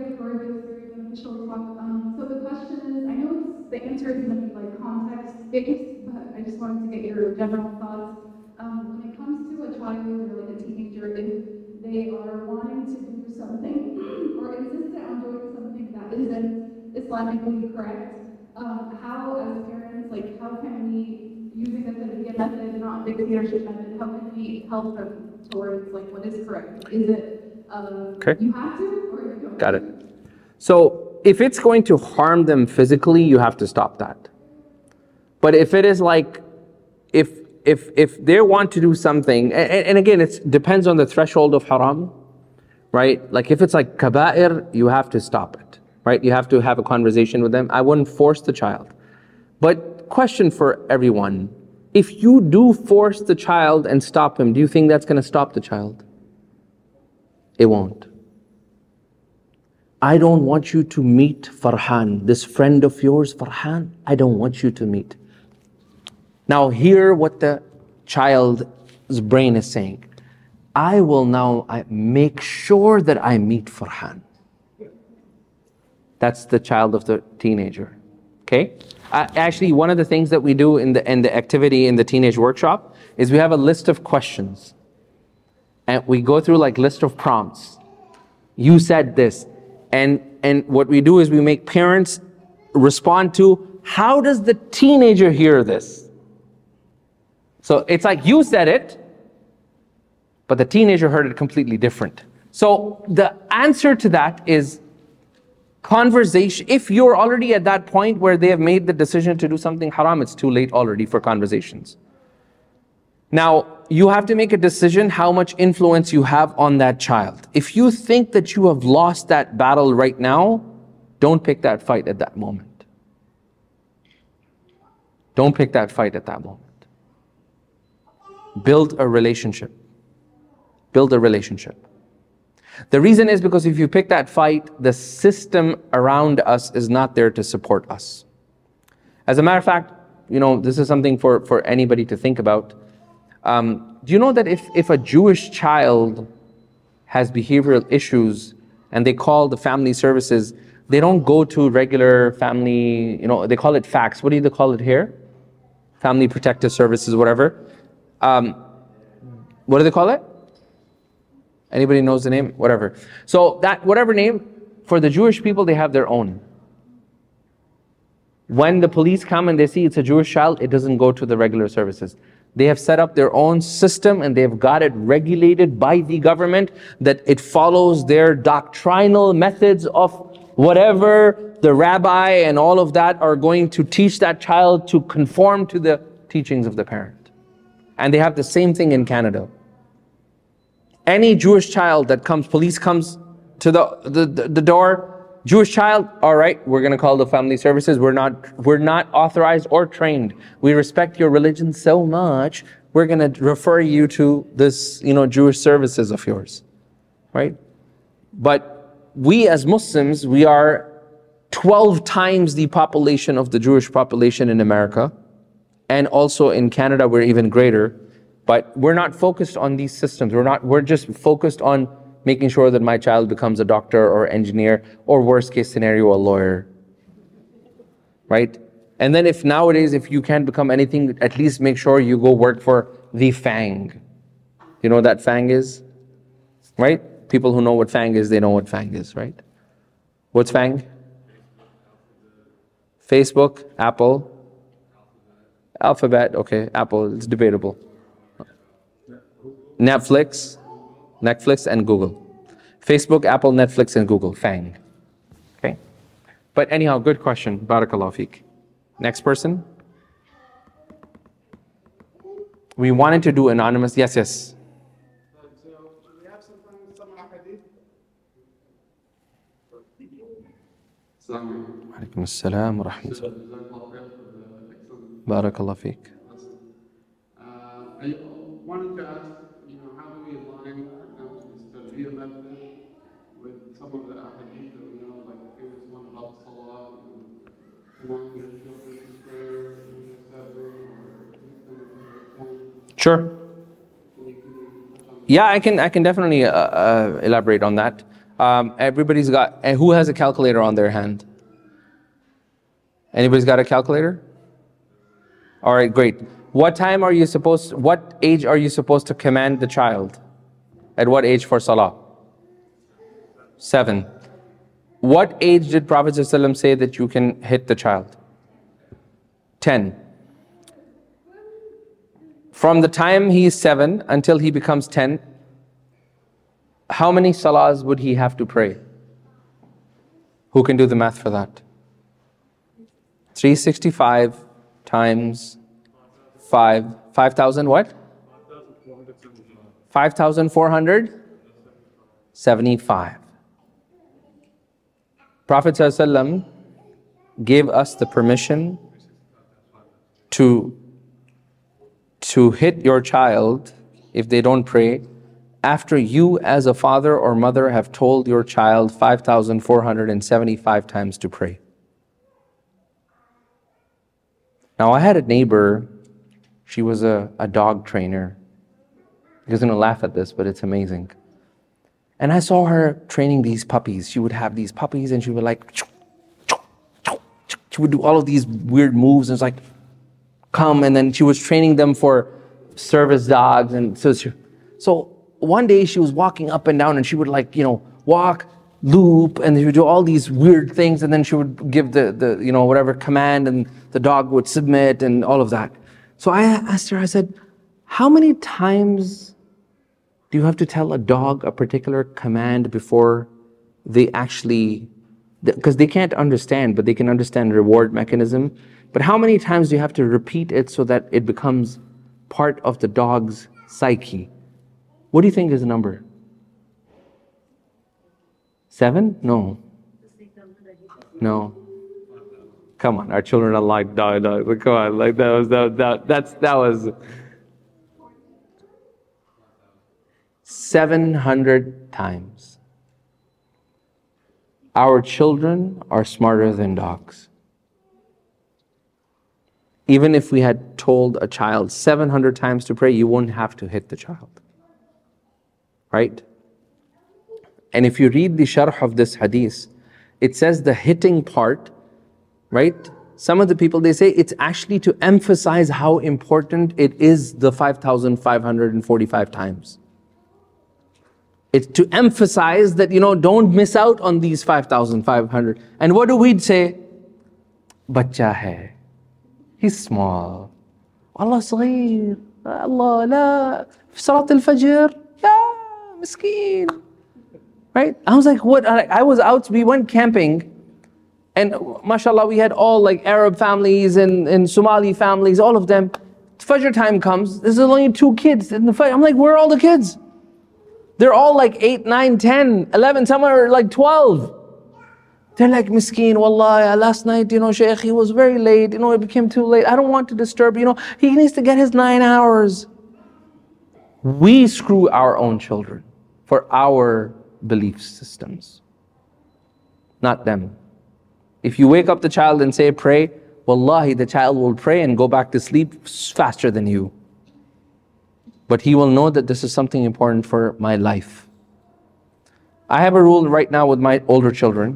Um, so the question is, I know the answer is going to be like context-based, but I just wanted to get your general thoughts. Um, when it comes to a child or like a teenager, if they are wanting to do something or insistent on doing something that isn't Islamically correct, um, how as parents, like how can we, using the Tarbiyya method, not dictatorship method, how can we help them towards like what is correct? Is it uh, Okay. you have to or you don't? Got it. So if it's going to harm them physically, you have to stop that. But if it is like, if if if they want to do something, and, and again, it depends on the threshold of haram, right? Like if it's like kaba'ir, you have to stop it, right? You have to have a conversation with them. I wouldn't force the child. But question for everyone, if you do force the child and stop him, do you think that's going to stop the child? It won't. I don't want you to meet Farhan, this friend of yours, Farhan, I don't want you to meet. Now hear what the child's brain is saying. I will now I make sure that I meet Farhan. That's the child of the teenager. Okay? Uh, actually, one of the things that we do in the, in the activity in the teenage workshop is we have a list of questions. And we go through like list of prompts. You said this. And, and what we do is we make parents respond to, how does the teenager hear this? So it's like you said it, but the teenager heard it completely different. So the answer to that is conversation. If you're already at that point where they have made the decision to do something haram, it's too late already for conversations. Now, you have to make a decision how much influence you have on that child. If you think that you have lost that battle right now, don't pick that fight at that moment. Don't pick that fight at that moment. Build a relationship. Build a relationship. The reason is because if you pick that fight, the system around us is not there to support us. As a matter of fact, you know, this is something for, for anybody to think about. Um, do you know that if, if a Jewish child has behavioral issues and they call the family services, they don't go to regular family, you know, they call it FACS. What do they call it here? Family Protective Services, whatever. Um, what do they call it? Anybody knows the name? Whatever. So that, whatever name, for the Jewish people, they have their own. When the police come and they see it's a Jewish child, it doesn't go to the regular services. They have set up their own system and they've got it regulated by the government that it follows their doctrinal methods of whatever the rabbi and all of that are going to teach that child to conform to the teachings of the parent. And they have the same thing in Canada. Any Jewish child that comes, police comes to the, the, the, the door, Jewish child, all right, we're going to call the family services. We're not, we're not authorized or trained. We respect your religion so much, we're going to refer you to this, you know, Jewish services of yours, right? But we as Muslims, we are twelve times the population of the Jewish population in America. And also in Canada, we're even greater. But we're not focused on these systems. We're not, we're just focused on making sure that my child becomes a doctor or engineer, or worst case scenario, a lawyer, right? And then if nowadays, if you can't become anything, at least make sure you go work for the FANG. You know what that FANG is? Right? People who know what FANG is, they know what FANG is, right? What's FANG? Facebook, Apple, Alphabet, okay, Apple, it's debatable. Netflix, Netflix and Google. Facebook, Apple, Netflix and Google, FANG. Okay? But anyhow, good question. Barakallahu feek. Next person. We wanted to do anonymous. Yes, yes. So, we have sometimes some ahadith. Assalamu Alaikum assalam wa rahmatullah. Barakallahu feek. Uh, I wanted to ask, you know, how do we align uh, this Tarbiyah method with some of the ahadith that we know, like the famous one about Salah, and commanding your children to prayer, when they're seven, or ten. Sure. Yeah, I can I can definitely uh, uh, elaborate on that. Um, everybody's got, and who has a calculator on their hand? Anybody's got a calculator? All right, great. What time are you supposed, what age are you supposed to command the child? At what age for salah? Seven. What age did Prophet ﷺ say that you can hit the child? Ten. From the time he is seven until he becomes ten, how many salahs would he have to pray? Who can do the math for that? three hundred sixty-five times five. five thousand what? five thousand four hundred seventy-five. Prophet ﷺ gave us the permission to, to hit your child if they don't pray after you as a father or mother have told your child five thousand four hundred seventy-five times to pray. Now I had a neighbor, she was a, a dog trainer. You guys are gonna laugh at this, but it's amazing. And I saw her training these puppies. She would have these puppies and she would like, she would do all of these weird moves and it's like, come, and then she was training them for service dogs. And so, she, so one day she was walking up and down and she would like, you know, walk, loop, and she would do all these weird things, and then she would give the, the you know, whatever command, and the dog would submit and all of that. So I asked her, I said, how many times do you have to tell a dog a particular command before they actually, because they can't understand, but they can understand reward mechanism. But how many times do you have to repeat it so that it becomes part of the dog's psyche? What do you think is the number? Seven? No. No. Come on, our children are like dog, dog. But come on, like that was that, that that's that was seven hundred times. Our children are smarter than dogs. Even if we had told a child seven hundred times to pray, you wouldn't have to hit the child. Right? And if you read the sharh of this hadith, it says the hitting part, right? Some of the people, they say it's actually to emphasize how important it is the five thousand five hundred forty-five times. It's to emphasize that, you know, don't miss out on these five thousand five hundred. And what do we say? Bacha hai. He's small. Allah صغير. Allah la. Salat al-Fajr. Ya, miskeen. Right? I was like, what? I was out, we went camping, and mashallah, we had all like Arab families and, and Somali families, all of them. Fajr time comes, there's only two kids in the Fajr. I'm like, where are all the kids? They're all like eight, nine, ten, eleven, some are like twelve. They're like, miskeen, wallahi, last night, you know, Shaykh, he was very late, you know, it became too late. I don't want to disturb, you know, he needs to get his nine hours. We screw our own children for our belief systems, not them. If you wake up the child and say pray, wallahi, the child will pray and go back to sleep faster than you. But he will know that this is something important for my life. I have a rule right now with my older children.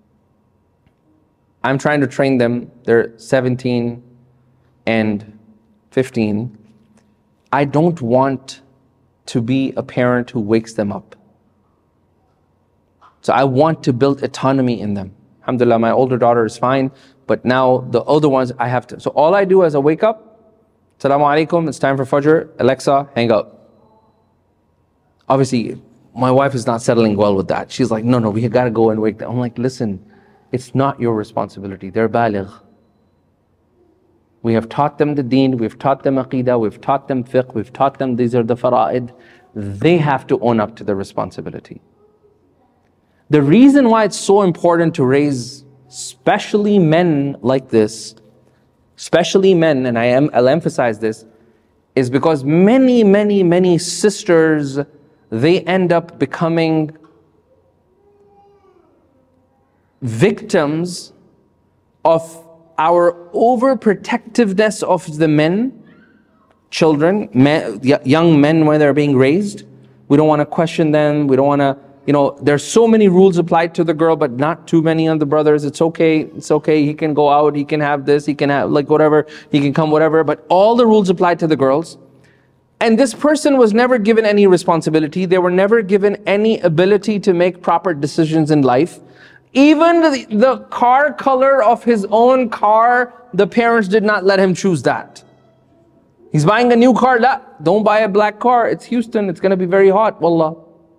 I'm trying to train them. They're seventeen and fifteen. I don't want to be a parent who wakes them up. So I want to build autonomy in them. Alhamdulillah, my older daughter is fine, but now the older ones I have to. So all I do as I wake up, Assalamu alaikum, it's time for Fajr, Alexa, hang up. Obviously, my wife is not settling well with that. She's like, no, no, we got to go and wake them. I'm like, listen, it's not your responsibility. They're baligh. We have taught them the deen, we've taught them aqidah, we've taught them fiqh, we've taught them these are the fara'id. They have to own up to the responsibility. The reason why it's so important to raise especially men like this, especially men, and I am, I'll emphasize this, is because many, many, many sisters, they end up becoming victims of our overprotectiveness of the men, children, men, young men when they're being raised. We don't want to question them. We don't want to, you know, there's so many rules applied to the girl, but not too many on the brothers. It's okay, it's okay. He can go out, he can have this, he can have like whatever, he can come whatever, but all the rules apply to the girls. And this person was never given any responsibility. They were never given any ability to make proper decisions in life. Even the, the car color of his own car, the parents did not let him choose that. He's buying a new car. La, don't buy a black car. It's Houston. It's going to be very hot. Wallah.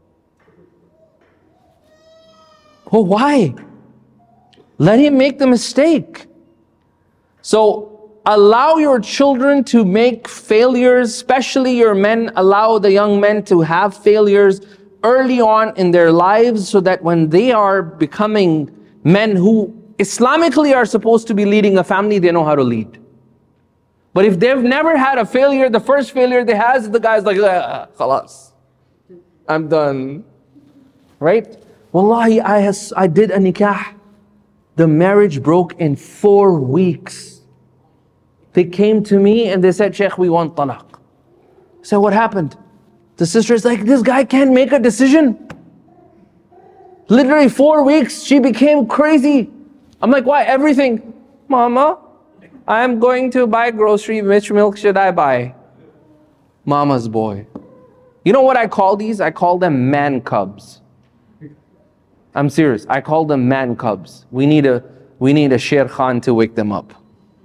Well, why? Let him make the mistake. So allow your children to make failures, especially your men. Allow the young men to have failures early on in their lives so that when they are becoming men who Islamically are supposed to be leading a family, they know how to lead. But if they've never had a failure, the first failure they has, the guy's like, ah, khalas, I'm done. Right? Wallahi, I, has, I did a nikah. The marriage broke in four weeks. They came to me and they said, Shaykh, we want talaq. I said, what happened? The sister is like, this guy can't make a decision. Literally four weeks, she became crazy. I'm like, why? Everything. Mama, I'm going to buy grocery. Which milk should I buy? Mama's boy. You know what I call these? I call them man cubs. I'm serious. I call them man cubs. We need a, we need a Sher Khan to wake them up.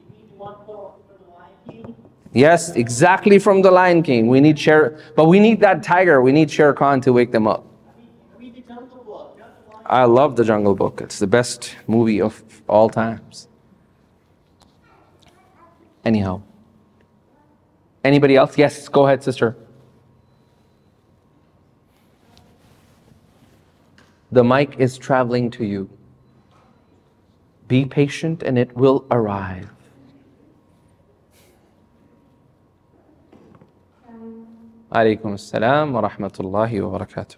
Yes, exactly from the Lion King. We need Sher, but we need that tiger. We need Sher Khan to wake them up. I love the Jungle Book. It's the best movie of all times. Anyhow. Anybody else? Yes, go ahead, sister. The mic is traveling to you. Be patient and it will arrive. Alaikum assalam wa rahmatullahi wa barakatuh.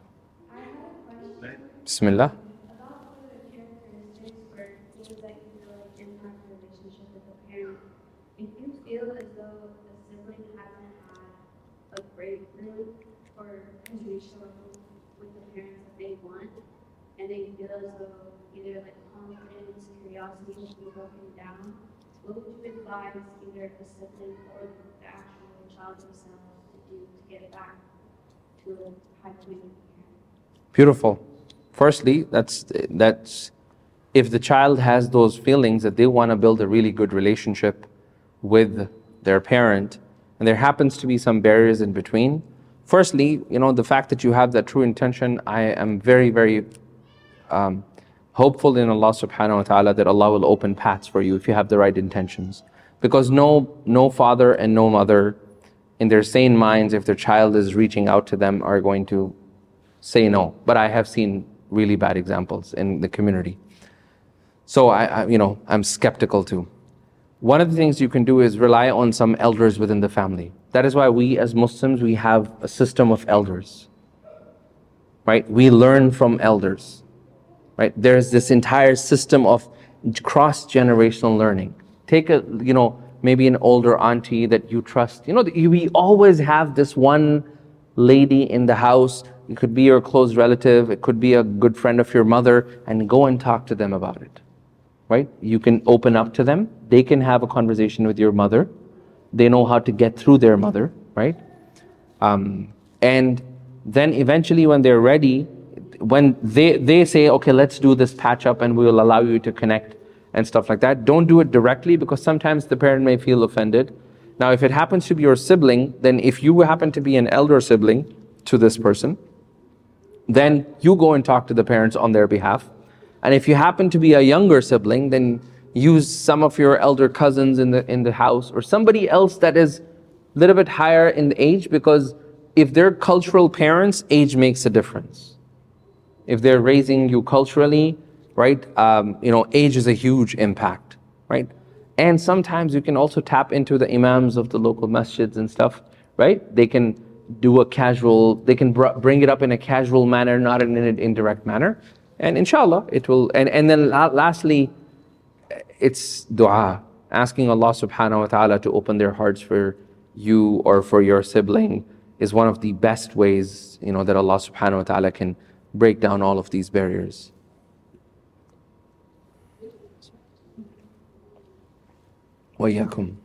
Bismillah. About the characteristics or things that you feel like impact the relationship with the parent. If you feel as though the sibling hasn't had a breakthrough or has reached a level with the parents that they want, and they feel as though either like confidence, curiosity has been broken down, what would you advise either the sibling or the actual child themselves to do to get it back to a high point with the parent? Beautiful. Firstly, that's that's if the child has those feelings that they want to build a really good relationship with their parent, and there happens to be some barriers in between. Firstly, you know, the fact that you have that true intention, I am very, very um, hopeful in Allah subhanahu wa ta'ala that Allah will open paths for you if you have the right intentions. Because no, no father and no mother in their sane minds, if their child is reaching out to them, are going to say no. But I have seen really bad examples in the community. So I, I, you know, I'm skeptical too. One of the things you can do is rely on some elders within the family. That is why we as Muslims, we have a system of elders, right? We learn from elders, right? There's this entire system of cross-generational learning. Take a, you know, maybe an older auntie that you trust. You know, we always have this one lady in the house. It could be your close relative, it could be a good friend of your mother, and go and talk to them about it, right? You can open up to them, they can have a conversation with your mother, they know how to get through their mother, right? Um, and then eventually when they're ready, when they, they say, okay, let's do this patch up and we will allow you to connect and stuff like that, don't do it directly because sometimes the parent may feel offended. Now if it happens to be your sibling, then if you happen to be an elder sibling to this person, then you go and talk to the parents on their behalf. And if you happen to be a younger sibling, then use some of your elder cousins in the in the house, or somebody else that is a little bit higher in the age, because if they're cultural parents, age makes a difference. If they're raising you culturally, right, um, you know, age is a huge impact, right? And sometimes you can also tap into the imams of the local masjids and stuff, right? They can do a casual, they can br bring it up in a casual manner, not in an indirect manner. And inshallah, it will, and, and then la lastly, it's dua, asking Allah subhanahu wa ta'ala to open their hearts for you or for your sibling is one of the best ways, you know, that Allah subhanahu wa ta'ala can break down all of these barriers. Wa iyyakum.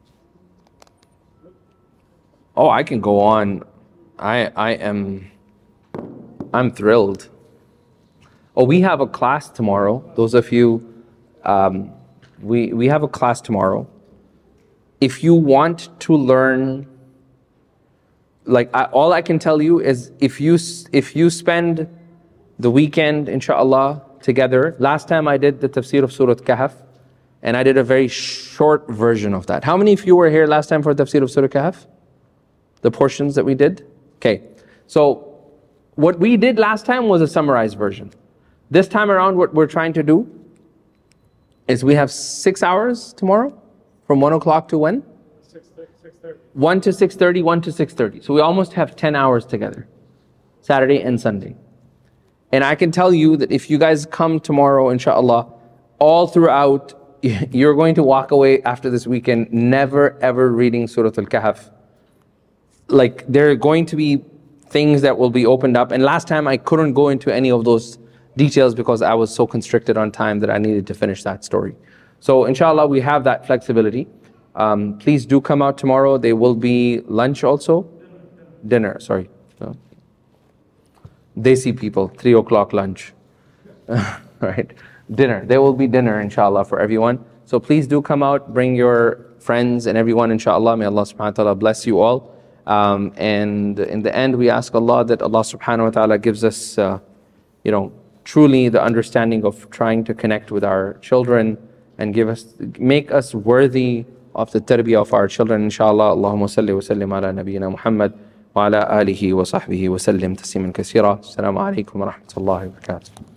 Oh, I can go on. I I am I'm thrilled. Oh, we have a class tomorrow. Those of you, um, we we have a class tomorrow. If you want to learn, like I, all I can tell you is, if you if you spend the weekend, inshallah, together. Last time I did the tafsir of Surah Kahf, and I did a very short version of that. How many of you were here last time for tafsir of Surah Kahf? The portions that we did? Okay. So what we did last time was a summarized version. This time around, what we're trying to do is we have six hours tomorrow, from one o'clock to when? six thirty. one to six thirty, one to six thirty. So we almost have ten hours together, Saturday and Sunday. And I can tell you that if you guys come tomorrow, inshallah, all throughout, you're going to walk away after this weekend never ever reading Surah Al-Kahf. Like, there are going to be things that will be opened up. And last time I couldn't go into any of those details because I was so constricted on time that I needed to finish that story. So inshallah, we have that flexibility. Um, please do come out tomorrow. There will be lunch also. Dinner, sorry. So, Desi people, three o'clock lunch. Right? Dinner. There will be dinner, inshallah, for everyone. So please do come out, bring your friends and everyone, inshallah. May Allah subhanahu wa ta'ala bless you all. Um, and in the end, we ask Allah that Allah subhanahu wa ta'ala gives us, uh, you know, truly the understanding of trying to connect with our children and give us, make us worthy of the tarbiyah of our children, inshallah. Allahumma salli wa sallim ala nabiyyina Muhammad wa ala alihi wa sahbihi wa sallim tasliman kaseera. Assalamu alaikum wa rahmatullahi wa barakatuh.